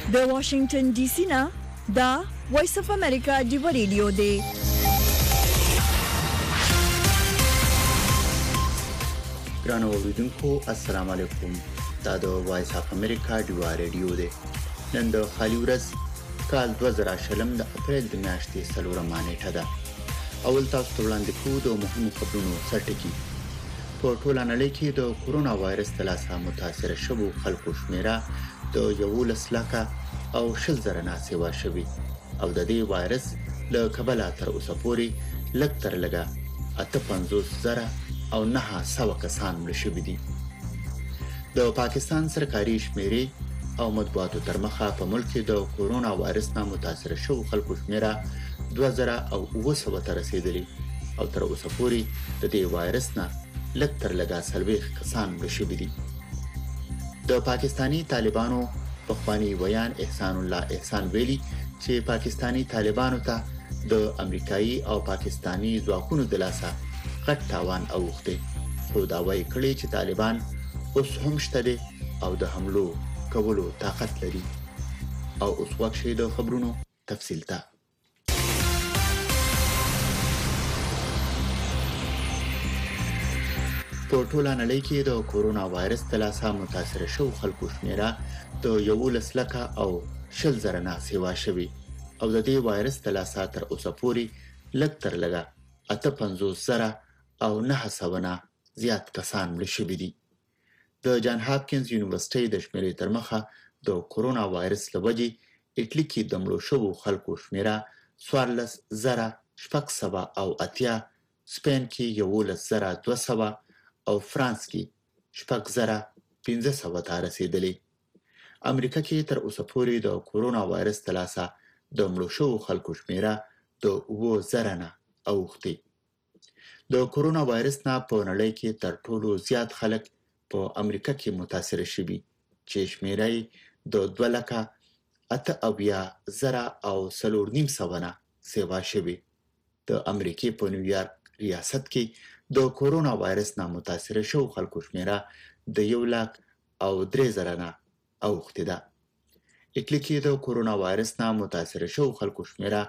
د واشنگټن ډي سي نه دا وایس اف امریکا ډیو ریډیو دی. ګرانو اوریدونکو السلام علیکم. دا د وایس اف امریکا ډیو ریډیو دی. نن د خالي ورځ کال 2020 د اپریل د میاشتې 4 نیټه ده. اول تاسو ته وړاندې کوو د مهمو خبرونو سرټکی. په ټوله نړۍ کې د کورونا وایرس د لاسه متاثر شوو خلکو شمیره د 11 لکه او 60,000 نه سیوا شوی او د دې وایرس له کبله تر اوسه پورې لږ تر لږه 58,000 او 900 کسان مړه شوي دي. د پاکستان سرکاري شمیرې او مطبوعاتو تر مخه په ملک کې د کورونا وایرس نه متاثر شوو خلکو شمیره 2,700 ته رسیدلی او تر اوسه پورې د دې وایرس نه لږ تر لږه 40 کسان مړه شوي دي. د پاکستانی طالبانو پخوانی ویان احسان الله احسان ویلي چې پاکستانی طالبانو ته د امریکایي او پاکستانی ځواکونو د لاسه غټ تاوان اوښتی، خو دا وایي کړی چې طالبان اوس هم شته دي او د حملو کولو طاقت لري. او اوس وخت شي د خبرونو تفصیل ته. په ټوله نړۍ کې د کورونا وایرس د لاسه متاثر شوو خلکو شمیره د 11 لکه او 60,000 نه سیوا شوی او د دې وایرس د لاسه تر اوسه پورې لږ تر لږه 58,000 او 900 نه زیات کسان مړه شوي دي. د جان هاپکینز یونیورسيټي د شمیرې تر مخه د کورونا وایرس له وجې اټلی کې د مړو شوو خلکو شمیره 14,600 او 80، سپین کې 11,200 او فرانس کې 6,500 ته رسیدلی. امریکا کې تر اوسه پورې د کورونا وایرس د لاسه د مړو شوو خلکو شمیره د 9,000 نه اوښتې. د کورونا وایرس نه په نړۍ کې تر ټولو زیات خلک په امریکا کې متاثر شوي چې شمیره د 2,78,000 او 4,900 نه سیوا شوي. د امریکې په نیویارک ریاست کې د کورونا وایرس نه متاثر شوو خلکو شمیره د 1,03,000 نه اوښتې ده. اټلی کې د کورونا وایرس نه متاثر شوو خلکو شمیره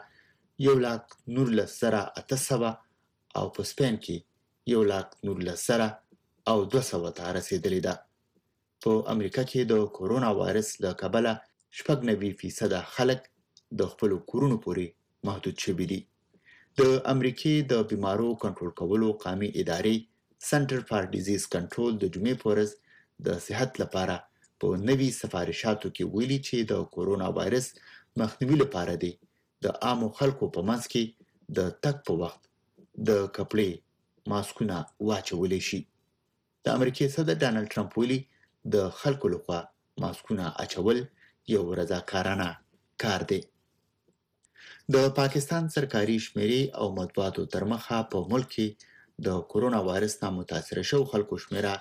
1,19,800 او په سپین کې 1,19,000 او 200 ته رسیدلی ده. په امریکا کې د کورونا وایرس له کبله 90% خلک د خپل کورونو پورې محدود شوي دي. د امریکې د بیمارو کنټرول کولو قومي ادارې سنټر فار ډیزیز کنټرول د جمعې په ورځ د صحت لپاره په نوي سفارشاتو کې ویلي چې د کورونا وایرس مخنیوي لپاره دی د عامو خلکو په منځ کې د تګ په وخت د کپړې ماسکونه واچولی شي. د امریکې صدر ډانلډ ټرمپ ویلي د خلکو لخوا ماسکونه اچول یو رضاکارانه کار دی. د پاکستان سرکاري شمیرې او مطبوعاتو تر مخه په ملک کې د کورونا وایرس نه متاثر شوو خلکو شمیره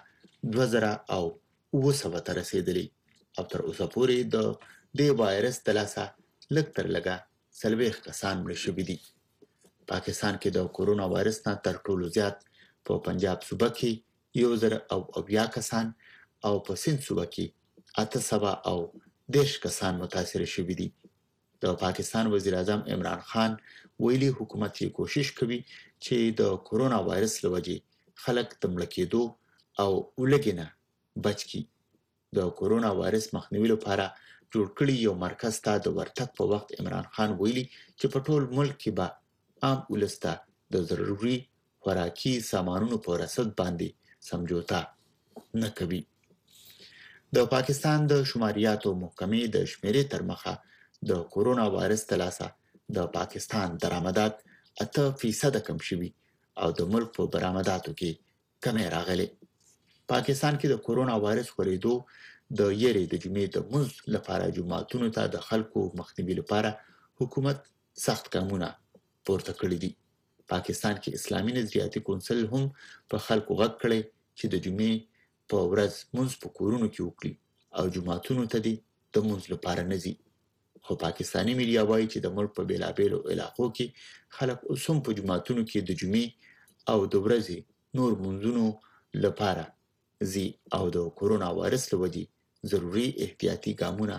2,700 ته رسیدلی او تر اوسه پورې د دې وایرس د لاسه لږ تر لږه 40 کسان مړه شوي دي. پاکستان کې د کورونا وایرس نه تر ټولو زیات په پنجاب صوبه کې 1,070 کسان او په سند صوبه کې 810 کسان متاثر شوي دي. د پاکستان وزیر اعظم عمران خان ویلي حکومت یې کوشش کوي چې د کورونا وایرس له وجې خلک د مړه کېدو او ولګې نه بچ کړي. د کورونا وایرس مخنیوي لپاره جوړ کړي یو مرکز ته د ورتګ په وخت عمران خان ویلي چې په ټول ملک کې به عام ولس ته د ضروري خوراکي سامانونو په رسد باندې سمجوتا نه کوي. د پاکستان د شماریاتو محکمې د شمیرې تر مخه د کورونا وایرس د لاسه د پاکستان درآمدات 8% کم شوي او د ملک په برآمداتو کې کمی راغلي. پاکستان کې د کورونا وایرس خورېدو د یری د جمعې د منځ لپاره جماعتونو ته د خلکو مخنیوي لپاره حکومت سخت ګامونه پورته کړي دي. پاکستان کې اسلامي نظریاتي کونسل هم په خلکو غږ کړی چې د جمعې په ورځ منځ په کورونو کې وکړي او جماعتونو ته د منځ لپاره نه ځي. خو پاکستانی میډیا وایي چې د ملک په بیلابیلو علاقو کې خلک اوس هم په جماعتونو کې د جمعې او د ورځې نور منځونو لپاره ځي او د کورونا وایرس له وجې ضروري احتیاطي ګامونه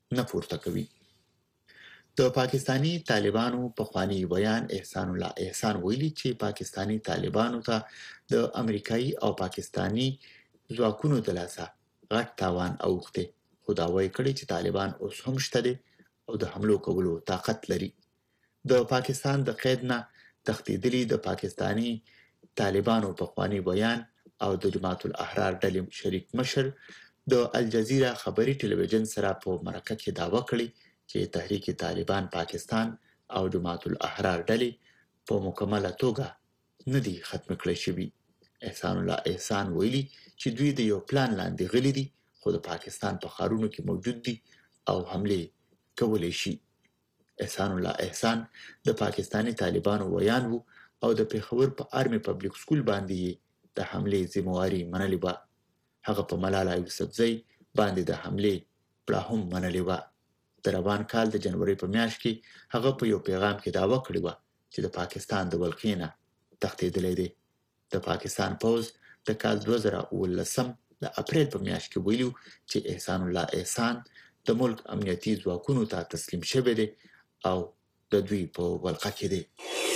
نه پورته کوي. د پاکستانی طالبانو پخوانی بیان احسان الله احسان ویلي چې پاکستانی طالبانو ته د امریکایي او پاکستانی ځواکونو د لاسه غټ تاوان اوخته، خو دا وایي کړي چې طالبان اوس هم شته دي او د حملو کولو طاقت لري. د پاکستان د قید نه تښتېدلي د پاکستانی طالبانو پخوانی بیان او د جماعت الاحرار ډلې شریک مشر د الجزیره خبري ټلویزیون سره په مرکه کې دعوه کړې چې تحریک طالبان پاکستان او جماعت الاحرار ډلې په مکمله توګه نه دي ختم کړی شوي. احسان الله احسان ویلي چې دوی د یو پلان لاندې غلي دي، خو د پاکستان په ښارونو کې موجود دي او حمله کولی شي. احسان الله احسان د پاکستانی طالبانو ویان وو او د پیښور په آرمي پبلک سکول باندې د حمله ذمہواری منلې و. هغه په ملاله یوسفزۍ باندې د حمله پړه هم منلې و. د روان کال د جنوري په میاشت کې هغه په یو پیغام کې دعوه کړې و چې د پاکستان د ولقینه تښتېدلی دی. د پاکستان پوز د کال 2019 د اپریل په میاشت کې ویلو چې احسان الله احسان د ملک امنیتي ځواکونو ته تسلیم شوی دی او د دوی په ولقه کې دی.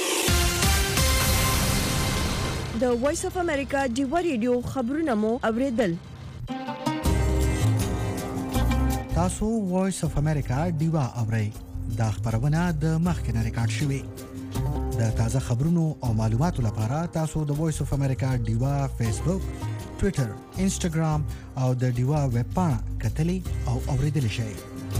د وایس اف امریکا ډیوا ریډیو خبرونه مو اوریدل. تاسو وایس اف امریکا ډیوا اورئ. دا خبرونه د مخکنه ریکارډ شوې. د تازه خبرونو او معلوماتو لپاره تاسو د وایس اف امریکا ډیوا فیسبوک، ټوئیټر، انسټاګرام او د ډیوا ویب پاڼه کتلی او اوریدل شئ.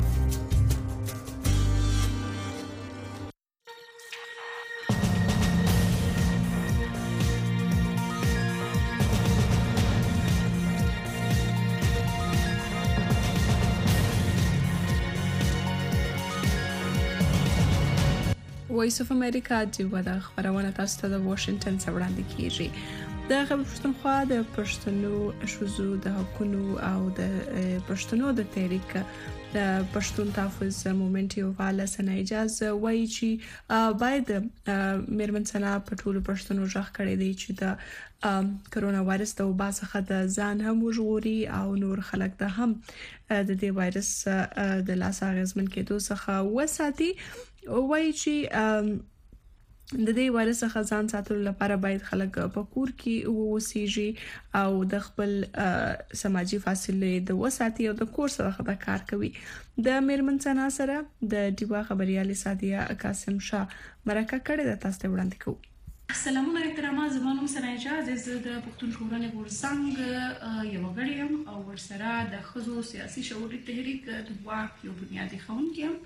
وایس اف امریکا د ودا خبرونه تاسو ته د واشنگټن څخه وړاندې کیږي. د خبر پښتونخوا د پښتنو شوزو د حقوقو او د پښتنو د تحریک د پښتون تحفظ موومېنټ یو فعال سنا اجازه وایي چې باید میرمن سنا په ټولو پښتنو ځخ کړي دي چې د کرونا وایرس د وبا څخه د ځان هم وژغوري او نور خلک ته هم د دې وایرس د لاس اغیزمن کېدو څخه وساتي. وایي چې د دې وایرس څخه ځان ساتلو لپاره باید خلک په کور کې اوسېږي او د خپل سماجی فاصله د وساتي او د کور سره کار کوي. د میرمن سنا سره د ډیوا خبريالي سادیه قاسم شاه مرکه کړې ده، تاسو ته وړاندې کوم. السلام علیکم. زمونږ سره اجازه زه د پښتون ژغورنې غورځنګ یو غړی یم او ورسره د خزو سیاسي شعوري تحریک د واک یو بنیادی خونکی یم.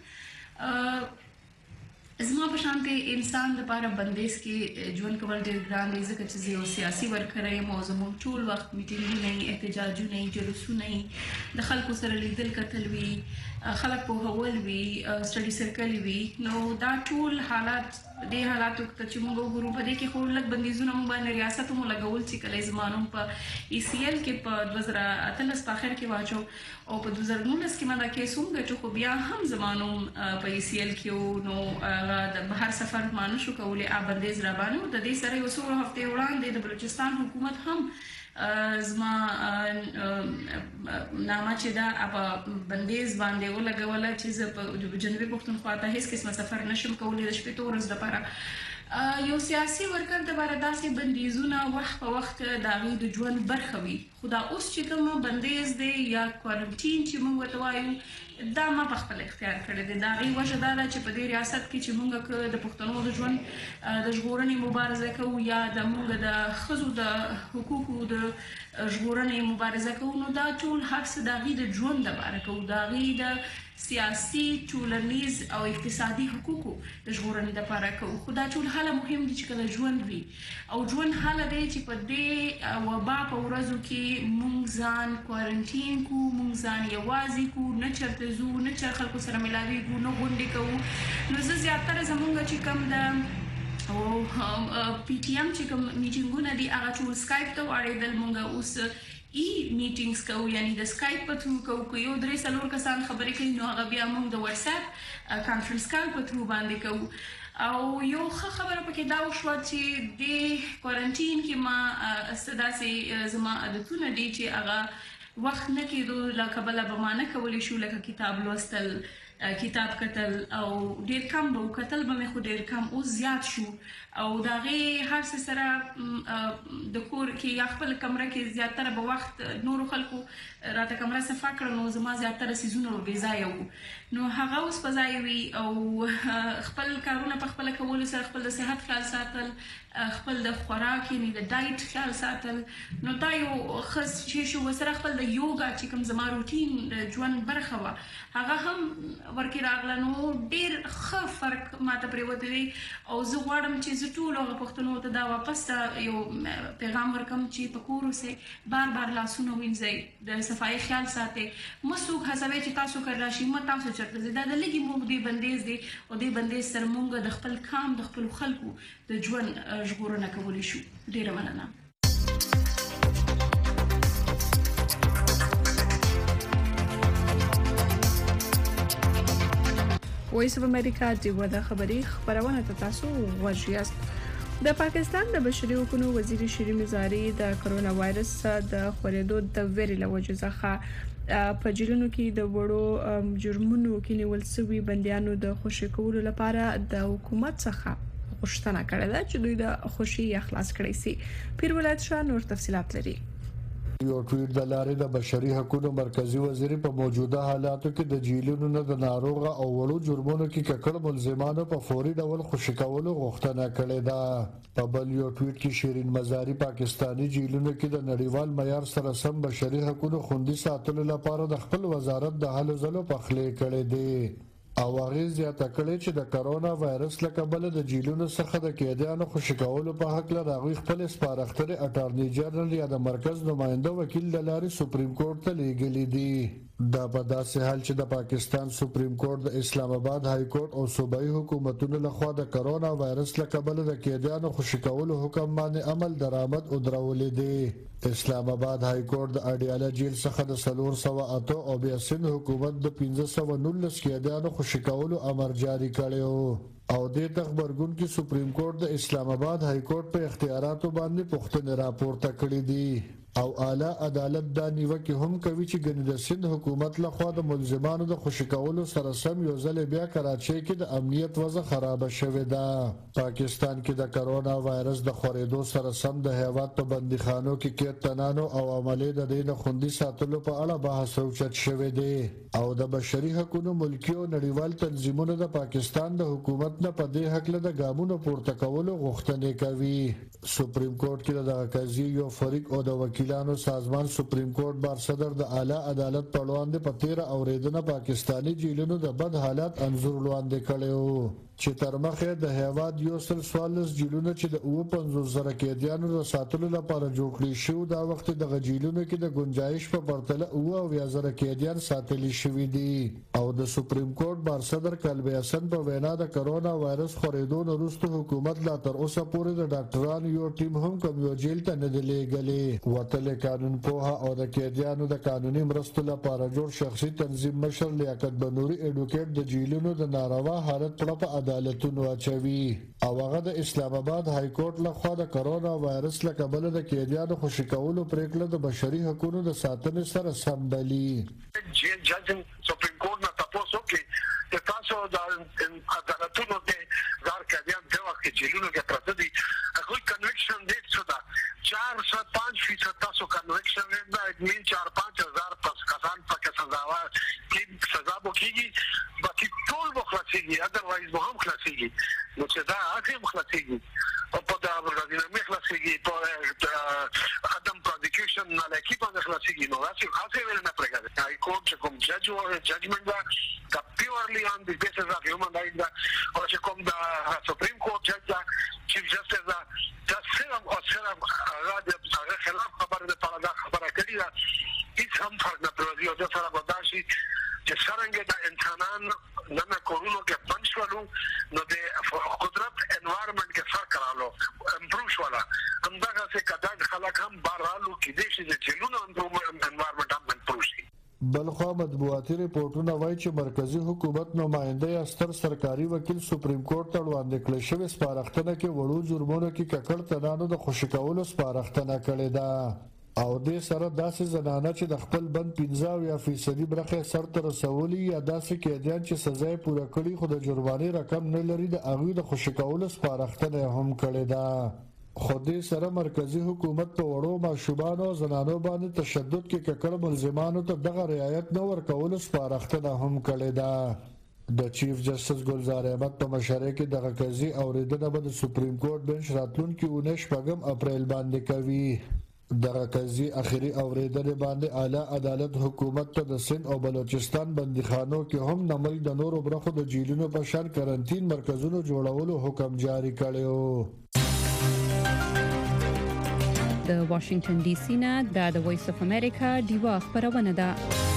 زما په شان کې انسان لپاره بندیز کې ژوند کول ډېر ګران دي ځکه چې یو سیاسي ورکر یم او زموږ ټول وخت میټینګونه، احتجاجونه، جلوسونه، د خلکو سره لیدل کتل وي، خلک په هول وي، سټډي سرکل وي. نو دا ټول حالات د حالاتو چې موږ وګورو په دې کې خو لږ بندیزونه مو باندې ریاست مو لګول چې کله زمانو په ای سی ایل کې په 2013 په اخر کې واچو او په 2019 کې مدا کې څنګه چې خو بیا هم زمانو په ای سی ایل کې نو د بهر سفر مانو شو کولې بندیز را باندې د دې سره یو څو هفته وړاندې د بلوچستان حکومت هم زما نامه چې دا په بندیز باندې ولګوله چې زه په جنوبي پښتونخوا ته هیڅ قسمه سفر نشم کولای د شپې ورځ لپاره. یو سیاسي ورکر د بار داسې بندیزونه وخت په وخت د غي د ژوند برخه وي. خدا اوس چې کوم بندیز دی یا کوارنټین چې موږ وته وایو دا ما په خپل اختیار کړی دی. دا غي وجه دا چې په دې ریاست کې چې موږ د پښتنو د ژوند د ژغورنې مبارزه کوو یا د موږ د خزو د حقوقو د ژغورنې مبارزه کوو، نو دا ټول هر څه د غي د ژوند لپاره کوو، د غي د سیاسي، ټولنیز او اقتصادي حقوقو د ژغورنې لپاره کوو. خو دا ټول حاله مهم دي چې کله ژوند وي او ژوند حاله دی چې په دې وبا په ورځو کې موږ ځان کوارنټین کو، موږ ځان یوازې کو، نه چرته زو، نه چر خلکو سره ملاویږو، نه غونډې کوو. نو زه زیاتره زمونږ چې کوم د او پی ټی ایم چې کوم میټینګونه دي هغه ټول سکایپ ته واړېدل. موږ اوس ای میټینګز کوو، یعنی د سکایپ په تھرو کوو. یو درې څلور کسان خبرې کوي نو هغه بیا موږ د واتس اپ کانفرنس کال په تھرو باندې کوو. او یو خبره پکې دا وشوه چې د کوارنټین کې ما استداسي زما عادتونه دي چې هغه وخت نه کېدو لکه بل به معنی کولې شو لکه کتاب لوستل کتاب کتل او ډیر کم به کتل به مې خو ډیر کم او زیات شو او داغه هر څه سره د کور کې یا خپل کمره کې زیاتره به وخت نور خلکو راته کمره صفا کړو نو زما زیاتره سيزونه به ځای وو نو هغه اوس په ځای وي او خپل کارونه په خپل کول سره خپل د صحت خیال ساتل خپل د خوراک یعنی د ډایټ خیال ساتل نو دا یو خاص شی شو سره خپل د یوګا چې کوم زما روټین ژوند برخه وا هغه هم ورکې راغله نو ډیر ښه فرق ماته پریوته دی او زه غواړم چې زه ټول هغه پښتنو ته دا واپس یو پیغام ورکم چې په کور اوسه بار لاسونه وینځي د صفای خیال ساتي مسوک هڅوي چې تاسو کړئ شي مو تاسو چرته دا د لګي مو دی بندیز دی او دی بندیز سره مونږ د خپل کام د خپل خلکو د ژوند ژغورنه کولی شو ډیره مننه وایس اف امریکا دی ودا خبری خبرونه تاسو وژیاست د پاکستان د بشري حقوقو وزیر شیرین مزاری د کرونا وایرس د خورېدو د ویري لوجه ځخه په جیلونو کې د وړو جرمونو کې نیول شوی بنديانو د خوشی کولو لپاره د حکومت څخه غوښتنه کړې ده چې دوی د خوشي اخلاص کړي سي پیر ولایت شاه نور تفصيلات لري یو ټویټ د لارې د بشري حقوقو مرکزی وزیر په موجوده حالاتو کې د جیلونو نه د ناروغه او وړو جرمونو کې ککړ ملزمانو په فوري ډول خوشی کولو غوښتنه کړې ده په بل یو ټویټ کې شیرین مزاری پاکستانی جیلونو کې د نړیوال معیار سره سم بشري حقوقو خوندي ساتلو لپاره د خپل وزارت د هلو ځلو په خلې کړې دي او هغه زیاته کړې چې د کرونا وایرس له کبله د جیلونو څخه د قیدیانو خوشی کولو په حق له راغوي خپل سپارښتنې اټارنی جنرال یا د مرکز نماینده وکیل د لارې سپریم کورټ ته لیږلي دي دا په داسې حال چې د پاکستان سپریم کورټ د اسلام آباد های کورټ او صوبایي حکومتونو لخوا د کرونا وایرس له کبله د قیدیانو خوشی کولو حکم باندې عمل درآمد او درولې دي اسلام آباد های کورټ د اډیاله جیل څخه د 408 او بیا سند حکومت د 1519 قیدیانو خوشی کولو امر جاری کړو او د خبرګون کې سپریم کورټ د اسلام آباد های کورټ په اختیاراتو باندې پوښتنه راپورته کړې دي او اعلی عدالت دا نیوکه هم کوي چې ګنې د سند حکومت لخوا د ملزمانو د خوشی کولو سره سم یو ځل بیا کراچۍ کې د امنیت وضع خراب شوه ده پاکستان کې د کرونا وایرس د خورېدو سره سم د هیواد په بندیخانو کې کېتنانو او عملي د دین خوندي ساتلو په اړه بحث اوچت شوه دی او د بشري حقوقو ملکی او نړیوال تنظیمونو د پاکستان د حکومت نه په دې حق له د ګامونو پورته کولو غوښتنې کوي سپریم کورټ کې د قضیې یو فریق او د وکیلانو سازمان سپریم کورټ بار صدر د اعلی عدالت په وړاندې په 13 اوریدنه پاکستانی جیلونو د بد حالات انزور وړاندې کړو چې تر مخه د هیواد یو سل 14 جیلونو چې د 50,000 قیدیانو د ساتلو لپاره جوړ کړي شو دا وخت د غجیلونو کې د گنجائش په پرتله 20,000 قیدیان ساتل شوی دي او د سپریم کورټ بار صدر کلبی حسن په وینا د کرونا وایرس خورېدو وروسته حکومت لا تر اوسه پورې د ډاکټرانو یو ټیم هم کوم یو جیل ته نه دی لېږلی وتل قانون پوها او د قیدیانو د قانوني مرستو لپاره جوړ شخصي تنظیم مشر لیاقت بنوري اډوکیټ د جیلونو د ناروا حالت په عدالتونو اچوي او هغه د اسلام آباد های کورټ لخوا د کرونا وایرس له کبله د قیدیانو خوشی کولو پریکړه د بشري حقوقو د ساتنې سره سم بلی جج سپریم کورټ نه تاسو کې تاسو د عدالتونو کې ځار قیدیان د وخت جیلونو کې پراته دي هغه کنویکشن ډیټ څه ده 4.5% تاسو کنویکشن ریټ دا مين 4-5 پس کسان پکې سزاوار کې سزا وکړي باقي ټول مخلصيږي اذروایز به هم خلاصيږي نو چې دا هغه مخلصيږي او په دا ورځې نه مخلصيږي په عدم پروزیکیوشن نه لکه په خلاصيږي نو راځي خاصه ویل نه پرګل های کورټ کوم جج او ججمنت دا پیورلی آن دی بیسس اف هیومن رائټس دا او چې کوم دا سپریم کورټ جج دا چیف جسټس دا صرف او صرف هغه خلاف خبره ده په دا خبره کړی دا هیڅ هم فرق نه پروزي او دا سره بداشي چې څنګه د انسانان نه کورونو کې پنځولو نو د قدرت انوایرنمنت کې فرق راغلو امپروو شولا همدغه څه کډه خلک هم بارالو کې د شي چې لونو انوایرنمنت هم امپروو شي بلخوا مطبوعاتي ریپورتونه وایي چې مرکزی حکومت نماینده یا ستر سرکاري وکیل سپریم کورټ ته وړاندې کړل شوې سپارښتنه کې وړو جرمونو کې ککړ تنانو د خوشی کولو سپارښتنه کړې ده او دې سره داسې زنانه چې د خپل بند 15% برخه سرته رسولي یا داسې قیدیان چې سزا یې پوره کړي خو د جرمانې رقم نه لري د هغوی د خوشي کولو سپارښتنه هم کړې ده. خو دې سره مرکزی حکومت په وړو ماشومانو او زنانو باندې تشدد کې ککړ ملزمانو ته دغه رعایت نه ورکولو سپارښتنه هم کړې ده. د چیف جسټس ګلزار احمد په مشرۍ کې دغه قضیې اوریدنه به د سپریم کورټ بنچ راتلونکي 19 اپریل باندې کوي. دغه قضیې اخري اوریدنې باندې اعلی عدالت حکومت ته د سند او بلوچستان بندیخانو کې هم د ملک د نورو برخو د جیلونو په شان کرنټین مرکزونو جوړولو حکم جاری کړی. د واشنگټن ډي سي نه د وایس اف امریکا ډیوا خبرونه ده.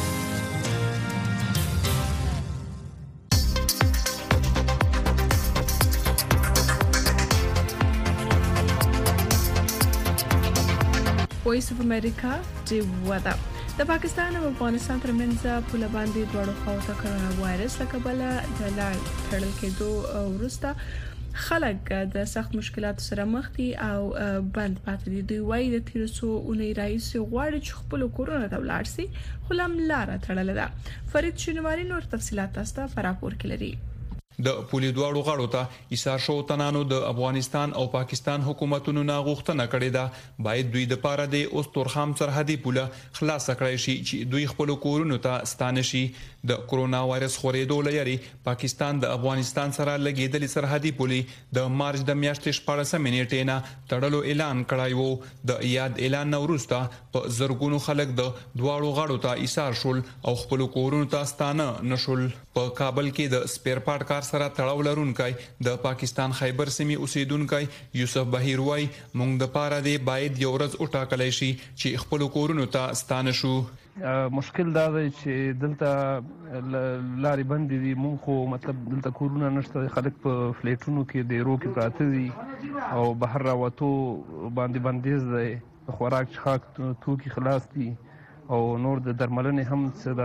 وایس اف امریکا ډیوا ده. د پاکستان او افغانستان ترمنځ په لباندې دوړو خواته کرونا وایرس لکبله د لار تړل کېدو وروسته خلک د سخت مشکلاتو سره مخ دي او بند پاتې دي. دوی وايي د تیرسو اونۍ راهیسې غواړي چې خپل کورونه ته ولاړ شي خو لم لار تړل ده. فرید شینواری نور تفصيلات تاسو ته راپور کړي. د پولی دواړو غاړو ته ایثار شو تنانو د افغانستان او پاکستان حکومتونو نه غوښتنه کړې ده باید دوی د پاره د اوستورخام سرحدي پوله خلاص کړی شي چې دوی خپل کورونو ته ستانه شي. د کرونا وایرس خورېدو لري پاکستان د افغانستان سره لګیدلې سرحدي پولي د مارچ د میاشتې 14 منېټې نه تړلو اعلان کړی وو. د یاد اعلان وروسته په زرګونو خلک د دواړو غاړو ته ایثار شول او خپل کورونو ته ستانه نشول. په کابل کې د سپیر پارت کار سره تړاو لرونکي د پاکستان خیبر سیمې اوسیدونکي یوسف بهیر وای مونږ د پاره دی باید یو ورځ اٹاکلای شي چې خپل کورونو ته ستانه شو. مشکل دا دی چې دلته لارې بندې دي مونږ خو مطلب دلته کورونه نشته خلک په فلیټونو کې د روکي پراته دي او بهر راوتو باندې بندیز دی خوراک څښاک توکي خلاص دي او نور د درملنې هم څه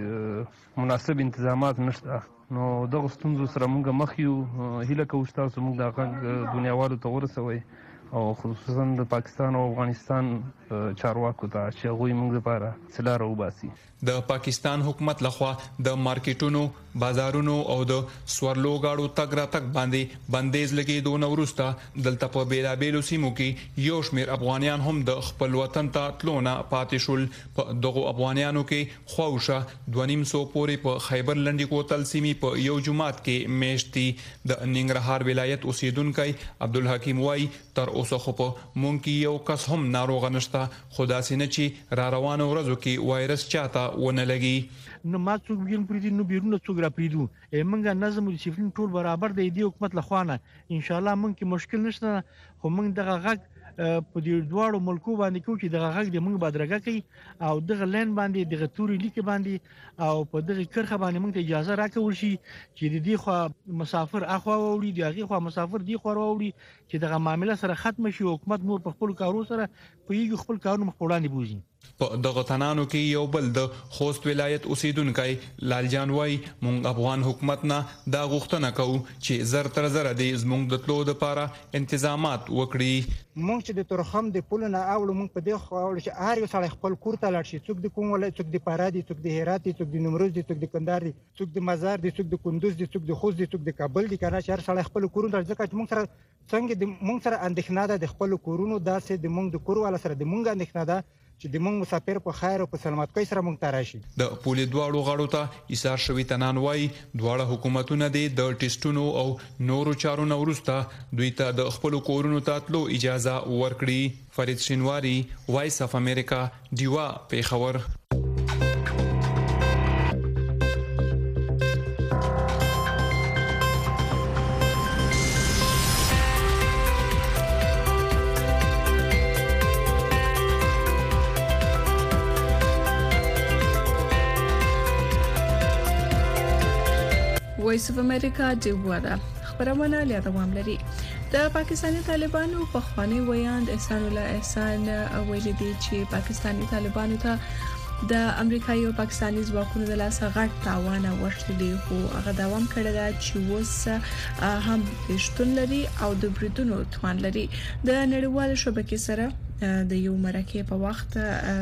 داسې مناسب انتظامات نشته. نو دغه ستونزو سره مونږ مخ یو هیله کوو چې تاسو مونږ د غږ دنیاوالو ته ورسوي او خصوصا د پاکستان او افغانستان چارواکو ته چې هغوی موږ لپاره څه لاره وباسي. د پاکستان حکومت لخوا د مارکیټونو بازارونو او د سورلو غاړو تګ راتګ باندې بندیز لګیدو نو وروسته دلته په بیلابېلو سیمو کې یو شمېر افغانیان هم د خپل وطن ته تلونه پاتې شول. په دغه افغانیانو کې خواوشه 250 پورې په خیبر لنډي کوتل سیمې په یو جماعت کې میشتي. د ننګرهار ولایت اوسیدونکو عبدالحکیم وای تر اوسه خو په مونږ کې یو کس هم ناروغ نشته خدا سینه چې را روانو ورځو کې وایرس چاته ونه لګي. نو ما څوک بیرون پریدي نو بیرون څوک را پریدو موږ نظم او ډیسپلین ټول برابر دی د حکومت لخوانه ان شاء الله موږ کې مشکل نشته خو موږ دغه غږ په دې دواړو ملکو باندې کوم چې دغه غږ د موږ بدرګه کوي او دغه لین باندې دغه توري لیک باندې او په دغه کرخه باندې موږ ته اجازه راکول شي چې د دې خو مسافر اخوا ووري د هغه خو مسافر دی خو ووري چې دغه معاملې سره ختم شي حکومت نور په خپل کارو سره په یو خپل کارونه مخ وړاندې بوزي. په دغه تنانو کې یو بل د خوست ولایت اوسیدونکو لالجان وای مونږ افغان حکومت نه دا غوښتنه کوو چې زر تر زر د زمونږ د تلو لپاره تنظیمات وکړي. مونږ چې د تورخم د پولونه اول مونږ په دې خو چې هر یو سړی خپل کور ته لاړ شي څوک د کوم ولایت څوک د پارادي څوک د هرات څوک د نیمروز څوک د کندهار څوک د مزار څوک د کندوز څوک د خوست څوک د کابل د کنه هر سړی خپل کورونه ځکه چې مونږ سره څنګه د مونږ سره اندېښنه ده د خپل کورونو داسې د مونږ د کور والا سره د مونږ اندېښنه ده چې د مونږ مسافر په خیر او په سلامتۍ سره مونږ ته راشي. د پولی دواړو غاړو ته ایثار شوی تنان وای دواړه حکومتونه د ټیسټونو او نورو چارو وروسته دوی ته د خپل کورونو ته تلو اجازه ورکړي. فرید شینواری وایس اف امریکا دیوا پیښور. وایس اف امریکا ډیوا ده خبرونه له دوام لري. د پاکستاني طالبانو په خواني ویاند احسان الله احسان ویلي دي چې پاکستاني طالبانو ته د امریکایي او پاکستاني ځواکونو د لاسه غټ تاوان ورشته دي خو هغه دوام کړی دا چې اوس هم شتون لري او د بریټونو توان لري. د نړیوال شبکې سره د یو مرکه په وخت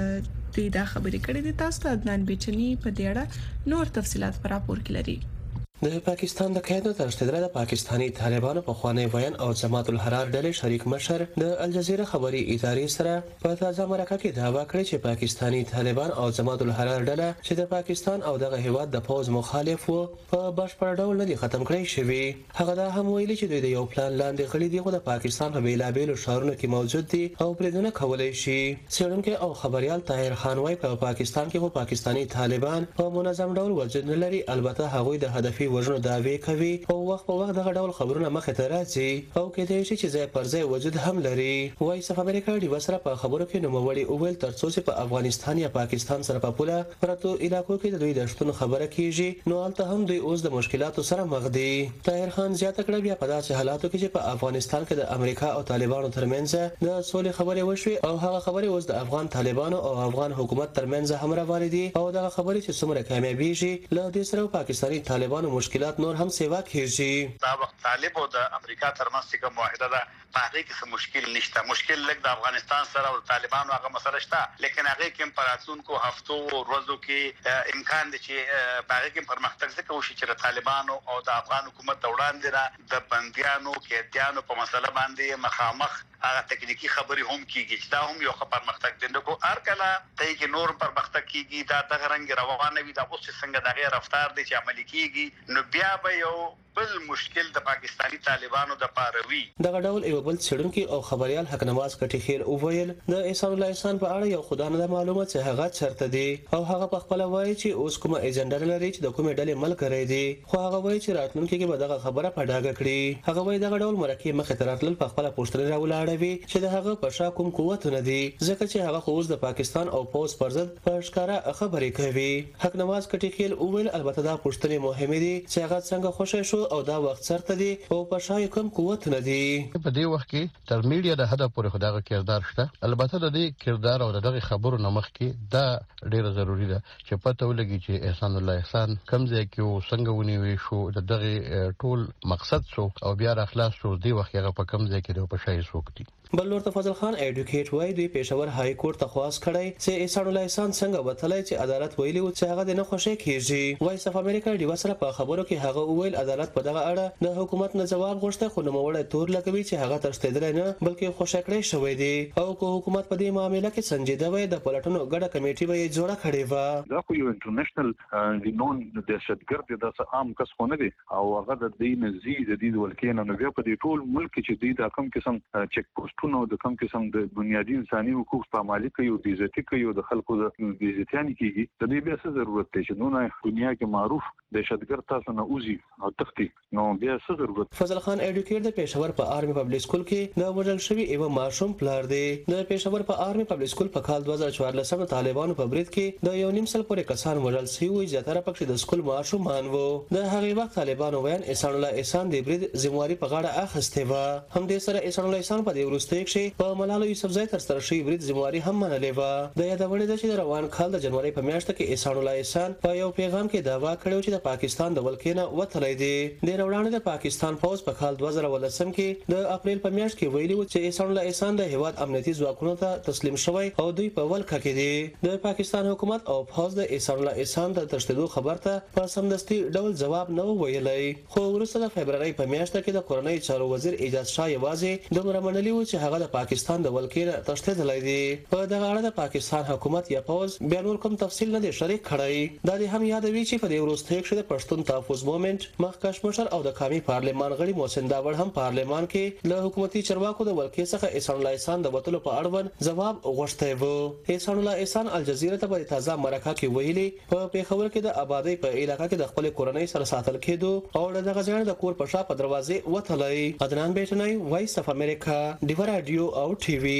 دوی دا خبرې کړې دي. تاسو ته عدنان بیچنی په دې اړه نور تفصيلات پر راپور کې لري. د پاکستان د قیادت تر رسیدل د پاکستانی طالبانو په خوانی ویان او جماعت الحرار ډلې شریک مشر د الجزیره خبري ادارې سره په تازه مرکه کې دعوا کړې چې پاکستانی طالبان او جماعت الحرار ډله چې د پاکستان او دغه هیواد د فوج مخالف وو په بشپړ ډول نه دي ختم کړی شوی. هغه دا هم ویلي چې دوی د یو پلان لاندې غړي دي خو د پاکستان په بیلابېلو ښارونو کې موجود دي او پریدونه کولای شي. څېړونکو او خبريال طاهر خان وايي په پاکستان کې خو پاکستانی طالبان په منظم ډول وجود نه لري. البته هغوی د هدفي وژنو دعوی کوي او وخت په وخت دغه ډول خبرونه مخې ته راځي او کېدای شي چې ځای پر ځای وجود هم لري. وایي صف امریکا ډیوا سره په خبرو کې نوموړي اوویل ترڅو چې په افغانستان یا پاکستان سره په پوله پرتو علاقو کې د دوی د شتون خبره کیږي نو هلته هم دوی اوس د مشکلاتو سره مخ دي. طاهر خان زیاته کړه بیا په داسې حالاتو کې چې په افغانستان کې د امریکا او طالبانو ترمنځ د سولې خبرې وشوي او هغه خبرې اوس د افغان طالبانو او افغان حکومت ترمنځ هم روانې دي او دغه خبرې چې څومره کامیابیږي له دې سره پاکستانی طالبانو مشکلات نور هم سیوا کیږي. دا وخت طالب او د امریکا ترمنځ کوم معاهده ده په هغه کې څه مشکل نشته. مشکل لږ د افغانستان سره او طالبانو هغه مسله شته لیکن هغه کې په راتلونکو هفتو او ورځو کې امکان دی چې په هغه کې پرمختګ ځکه وشي چې طالبانو او د افغان حکومت د وړاندې د بنديانو قیدیانو په مسله باندې مخامخ هغه تکنیکی خبري هم کیږي چې دا هم یو پرمختګ دی. نو هر کله ته کې نور پرمختګ کیږي دا دغه رنګ روانه وي دا اوس څنګه دغه رفتار دی چې عملي کیږي نو بیا به یو بل مشکل د پاکستانی طالبانو د پاروي. دغه ډول یو بل څېړونکي او خبريال حق نواز کټی خیر اوویل د احسان الله احسان په اړه یو خدانه د معلومات چې هغه چرته دی او هغه په خپل وایي چې اوس کومه ایجنډا لري چې د کومې ډلې ملک لري دي خو هغه وایي چې راتلونکي کې به دغه خبره په ډاګه کړي. هغه وایي دغه ډول مرکه مخه تراتل په خپل پوښتنه راولاړوي چې د هغه په شا کوم قوتونه دي ځکه چې هغه اوس د پاکستان او پوز پر ضد په ښکارا خبرې کوي. حق نواز کټی خیر اوویل البته دا پوښتنه مهمه دي چې هغه څنګه خوشی شو او دا وخت سره دي او په شای کوم قوت نه دي. په دې وخت کې تر میډیا د هدف پورې خدای کردار شته. البته د دې کردار او دغه خبرو نمخ کې دا ډیره ضروری ده چې پته ولګي چې احسان الله احسان کوم ځای کې څنګه ونیوي شو دغه ټول مقصد شو او بیا اخلاص شو دی وخت هغه په کوم ځای کې د په شای سوک دي. بل ورته فضل خان ایډوکیټ وای دوی پېښور های کورټ ته خواست کړی چې احسان الله احسان څنګه وتلای چې عدالت ویلي و چې هغه د نه خوشی کیږي. وای صف امریکا ډیوا سره په خبرو کې هغه ویل عدالت په دغه اړه د حکومت نه جواب غوښته خو نو وړه تور لګوي چې هغه ترستیدل نه بلکې خوشی کړی شوی دی او کو حکومت په دې معاملې کې سنجیده وای د پلټنو غړه کمیټي به جوړه کړې و. دا خو یو انټرنیشنل لینون د دهشتګرد د عام کس خو نه دی او هغه د دې نزيد د دې ولکې نه بیا په دې ټول ملک چې دې د کم قسم چک پوسټونو د کم قسم د بنیادی انساني حقوق پامالي کوي او د عزت کوي او د خلکو د عزتياني کیږي د دې بیا څه ضرورت دی چې نو دنیا کې معروف دهشتګرد تاسو نه اوزي او تختی نو بیا څه ضرورت. فضل خان ایډوکیټ د پېښور په آرمي پبلک سکول کې د وژل شوی ایو ماشوم پلار دی. د پېښور په آرمي پبلک سکول په کال 2014 طالبانو په برید کې د یو نیم سل پورې کسان وژل شوی وي زیاتره پکې د سکول ماشومان وو. د هغې وخت طالبانو ویان احسان الله احسان د برید ذمہواری په غاړه اخیستې و. هم دې سره احسان الله احسان په دې وروستي کې په ملالو یوسفزۍ تر سره شوی برید ذمہواری هم منلې و. د یادونه ده چې د روان کال د جنوري په میاشت کې احسان الله احسان په یو پیغام کې دعوا کړې چې د پاکستان د ولکې نه وتلی دی. د وړاندې د پاکستان فوج په کال 2013 کې د اپریل په میاشت کې ویلي و چې احسان الله احسان د هیواد امنیتي ځواکونو ته تسلیم شوی او دوی په ولکه کې دي. د پاکستان حکومت او فوج د احسان الله احسان د تښتېدو خبر ته په سمدستي ډول جواب نه ویلی خو وروسته د February په میاشت کې د کورنۍ چارو وزیر اجازه شاه یوازې د مرمنلي و چې هغه د پاکستان د ولکې نه تښتېدلی دی. په دغه اړه د پاکستان حکومت یا فوج بیا نور کوم تفصیل نه دی شریک کړی. دا د هم یادوي چې په دې وروستي کې د پښتون تحفظ موومېنټ مخکښ مشر او د قومي پارلمان غړي محسن داوړ هم پارلمان کې له حکومتي چارواکو د ولکې څخه احسان الله احسان د وټلو په اړوند جواب غوښتی و. احسان الله احسان الجزیره ته په تازه مرکه کې ویلي په پېښور کې د آبادی په علاقې کې د خپل کورنۍ سره ساتل کېدو او دغه ځای د کور په شا په دروازې وتلی. عدنان بیٹنای وایس اف امریکا ډیوا رادیو او ټي وي.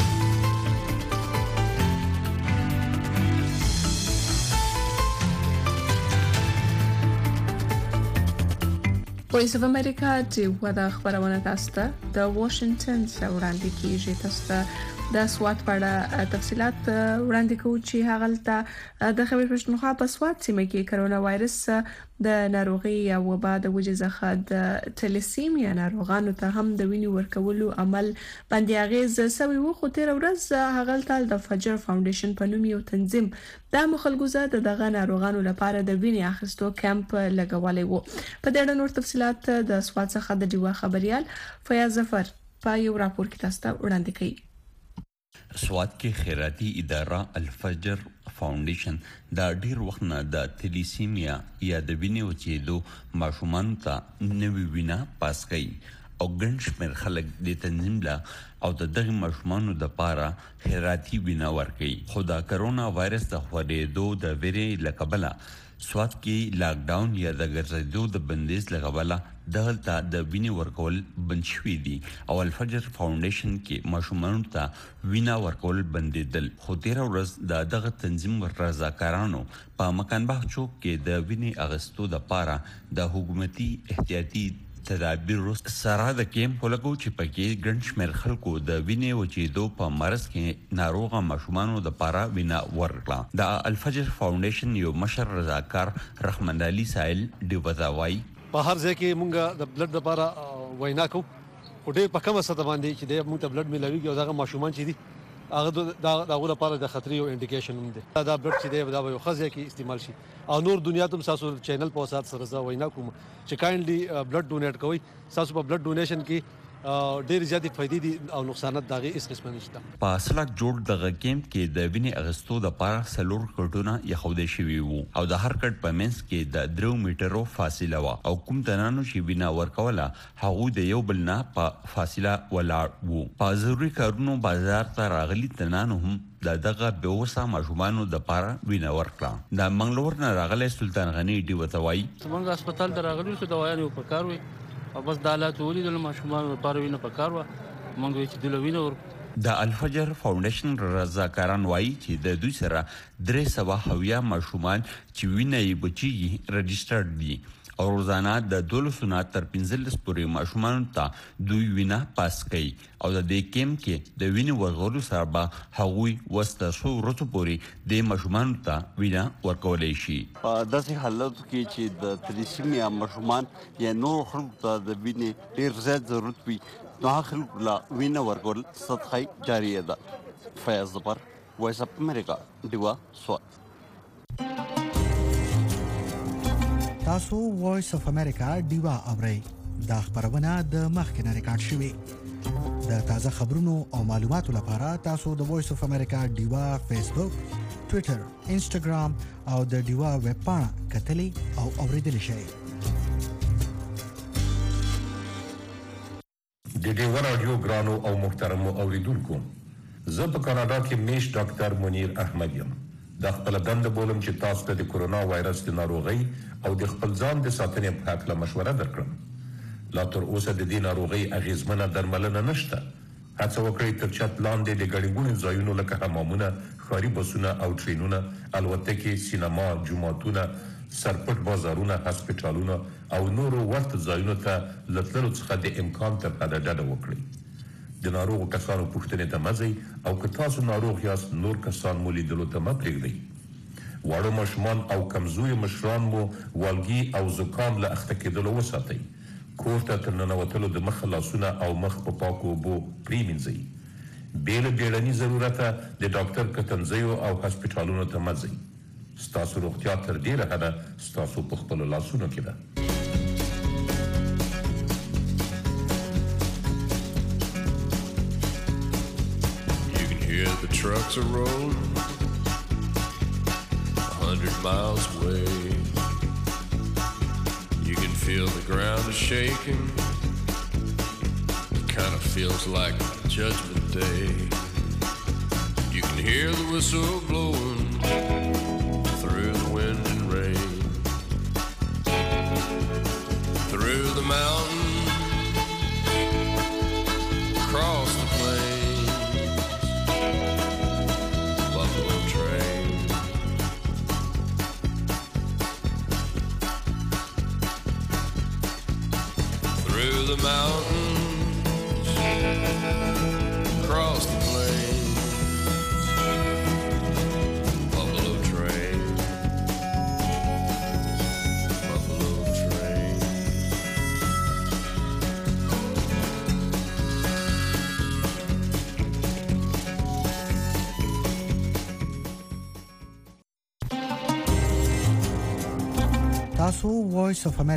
وایس اف امریکا چې ودا خبرونه تاسو ته د واشنگټن څخه وړاندې کیږي. تاسو ته د سوات په اړه تفصيلات وړاندې کوو چې هغه د خبر پښتونخوا په سوات سیمه کې کرونا وایرس د ناروغي او وبا د وجې څخه د تلیسیمیا ناروغانو ته هم د وینې ورکولو عمل باندې اغیز سوي وو. خو تیر ورځ هغه تل د فجر فاونډیشن په نوم یو تنظیم د مخالګوزه دغه ناروغانو لپاره د وینې اخیستو کیمپ لګولای وو. په دې اړه نور تفصيلات د سوات څخه د ډیوا خبريال فیاض ظفر په یو راپور کې تاسو ته وړاندې کړي. سوات کې خیراتي اداره الفجر فاونډیشن دا ډیر وخت نه د تلیسیمیا یا د وینې وچېدو ماشومان ته نوې وینا پاس کوي او ګڼ شمېر خلک د تنظیم لا او د دغه ماشومانو د پاره خیراتي وینا ورکوي. خو د کرونا وایرس د خورېدو د ویرې له کبله سوات کې لاک ډاون یا د ګرځېدو د بندیز لغواله دلته د وینې ورکول بند شوي دي او الفجر فاونډیشن کې ماشومانو ته وینا ورکول بندیدل. خو تیر ورځ دغه تنظیم رضاکارانو په مکان باغ چوک کې د وینې اغستو د پاره د حکومتي احتیاطي تدابیر سره د کیمپ ولګو چې پکې ګڼ شمېر خلکو د وینې وچېدو په مرض کې ناروغه ماشومانو د پاره وینا ورکړه. د الفجر فاونډیشن یو مشر رضاکار رحمان علي سائل دی وځوي په هر ځای کې مونږ د بلډ لپاره وینا کوو. خو ډېر په کومه سطح باندې چې د مونږ ته بلډ ملويږي او دغه ماشومان چې دي هغه دغه لپاره د خطرې او انډیکیشن هم دي. دا بلډ چې دی دا یو خزه کې استعمال شي او نور دنیا ته تاسو چینل په وسات سره زه وینا کوم چې کایندلی بلډ ډونیټ کوئ. تاسو په بلډ ډونیشن کې ډېر زیاتې فائدې دي او نقصانات دغه هیڅ قسم نشته. په سلاک جوړ دغه کیمپ کې د وینې اغستو د پاره سلور کټونه یخودې شوي وو او د هر کټ په منځ کې د 3 میټرو فاصله و او کوم تنانو چې وینا ورکوله هغه د یو بل نه په فاصله ولاړ وو. په ضروري کارونو بازار ته راغلي تنانو هم دغه بهوسه ماشومانو د پاره وینا ورکړه. د منګلور نه راغلي سلطان غنی دی وتوي څنګه هسپتال ته راغلي چې دوايانې په کار وي او بس د حالات ولیدل ماشومان لپاره وینه په کار و مونږ چې د وینه ور د الفجر فاونډیشن رضاکاران وایي چې د دوی سره 370 ماشومان چې وینه یې بچي رجسټرډ دي او روزانه د 12 تر 15 پورې ماشومان ته دوی وینا پاس کوي او د دې کیمپ کې د وینې ورغولو سره به هغوی وسته شو ورته پورې د ماشومان ته وینا ورکولای شي. په داسې حالاتو کې چې د تلیسیمیا ماشومان یا نور خلکو ته د وینې ډېر زیات ضرورت وي نو هغه خلکو له وینه ورکول سطحي جاریه ده. فیاض ظفر وایس اف امریکا ډیوا سوات. تاسو وایس اف امریکا ډیوا اورئ. دا خبرونه د مخکنه ریکارډ شوې. د تازه خبرونو او معلوماتو لپاره تاسو د وایس اف امریکا ډیوا فیسبوک، ټوئیټر، انسټاګرام او د ډیوا ویب پاڼه کتلی او اوریدل شئ. د ډیوا رادیو ګرانو او محترمو اوریدونکو، زه په کاناډا کې میش ډاکټر منیر احمد یم. د خپل دنده بولم چې تاسو ته د کرونا وایرس د ناروغۍ او د خپل ځان د ساتنې په اړه مشوره درکړم. لا تر اوسه د دې ناروغۍ اغیزمنه درملنه نشته. هڅه وکړئ تر چت لاندې د ګڼګونو ځایونو لکه حمامونه، ښاري بسونه او ټرینونه، الوتکې، سینما، جوماتونه، سرپټ بازارونه، هسپتالونه او نورو ورته ځایونو ته له تللو څخه د امکان تر حده ډډه وکړئ. د ناروغو کسانو پوښتنې ته مه ځئ او که تاسو ناروغ یاست نور کسان مو لیدلو ته مه پرېږدئ. واړه ماشومان او کمزوري مشران مو والګي او زکام له اخته کېدلو وساتئ. کور ته تر ننوتلو د مخ لاسونه او مخ په پاکو اوبو پرېمینځئ. بې له بیړني ضرورته د ډاکټر کتنځیو او هسپتالونو ته مه ځئ. ستاسو روغتیا تر ډېره حده ستاسو په خپلو لاسونو کې ده. The trucks are rolling 100 miles away. You can feel the ground is shaking. It kind of feels like Judgment Day. You can hear the whistle blowing through the wind and rain, through the mountains, across the plains. Through the mountains, across the plains. تاسو وایس اف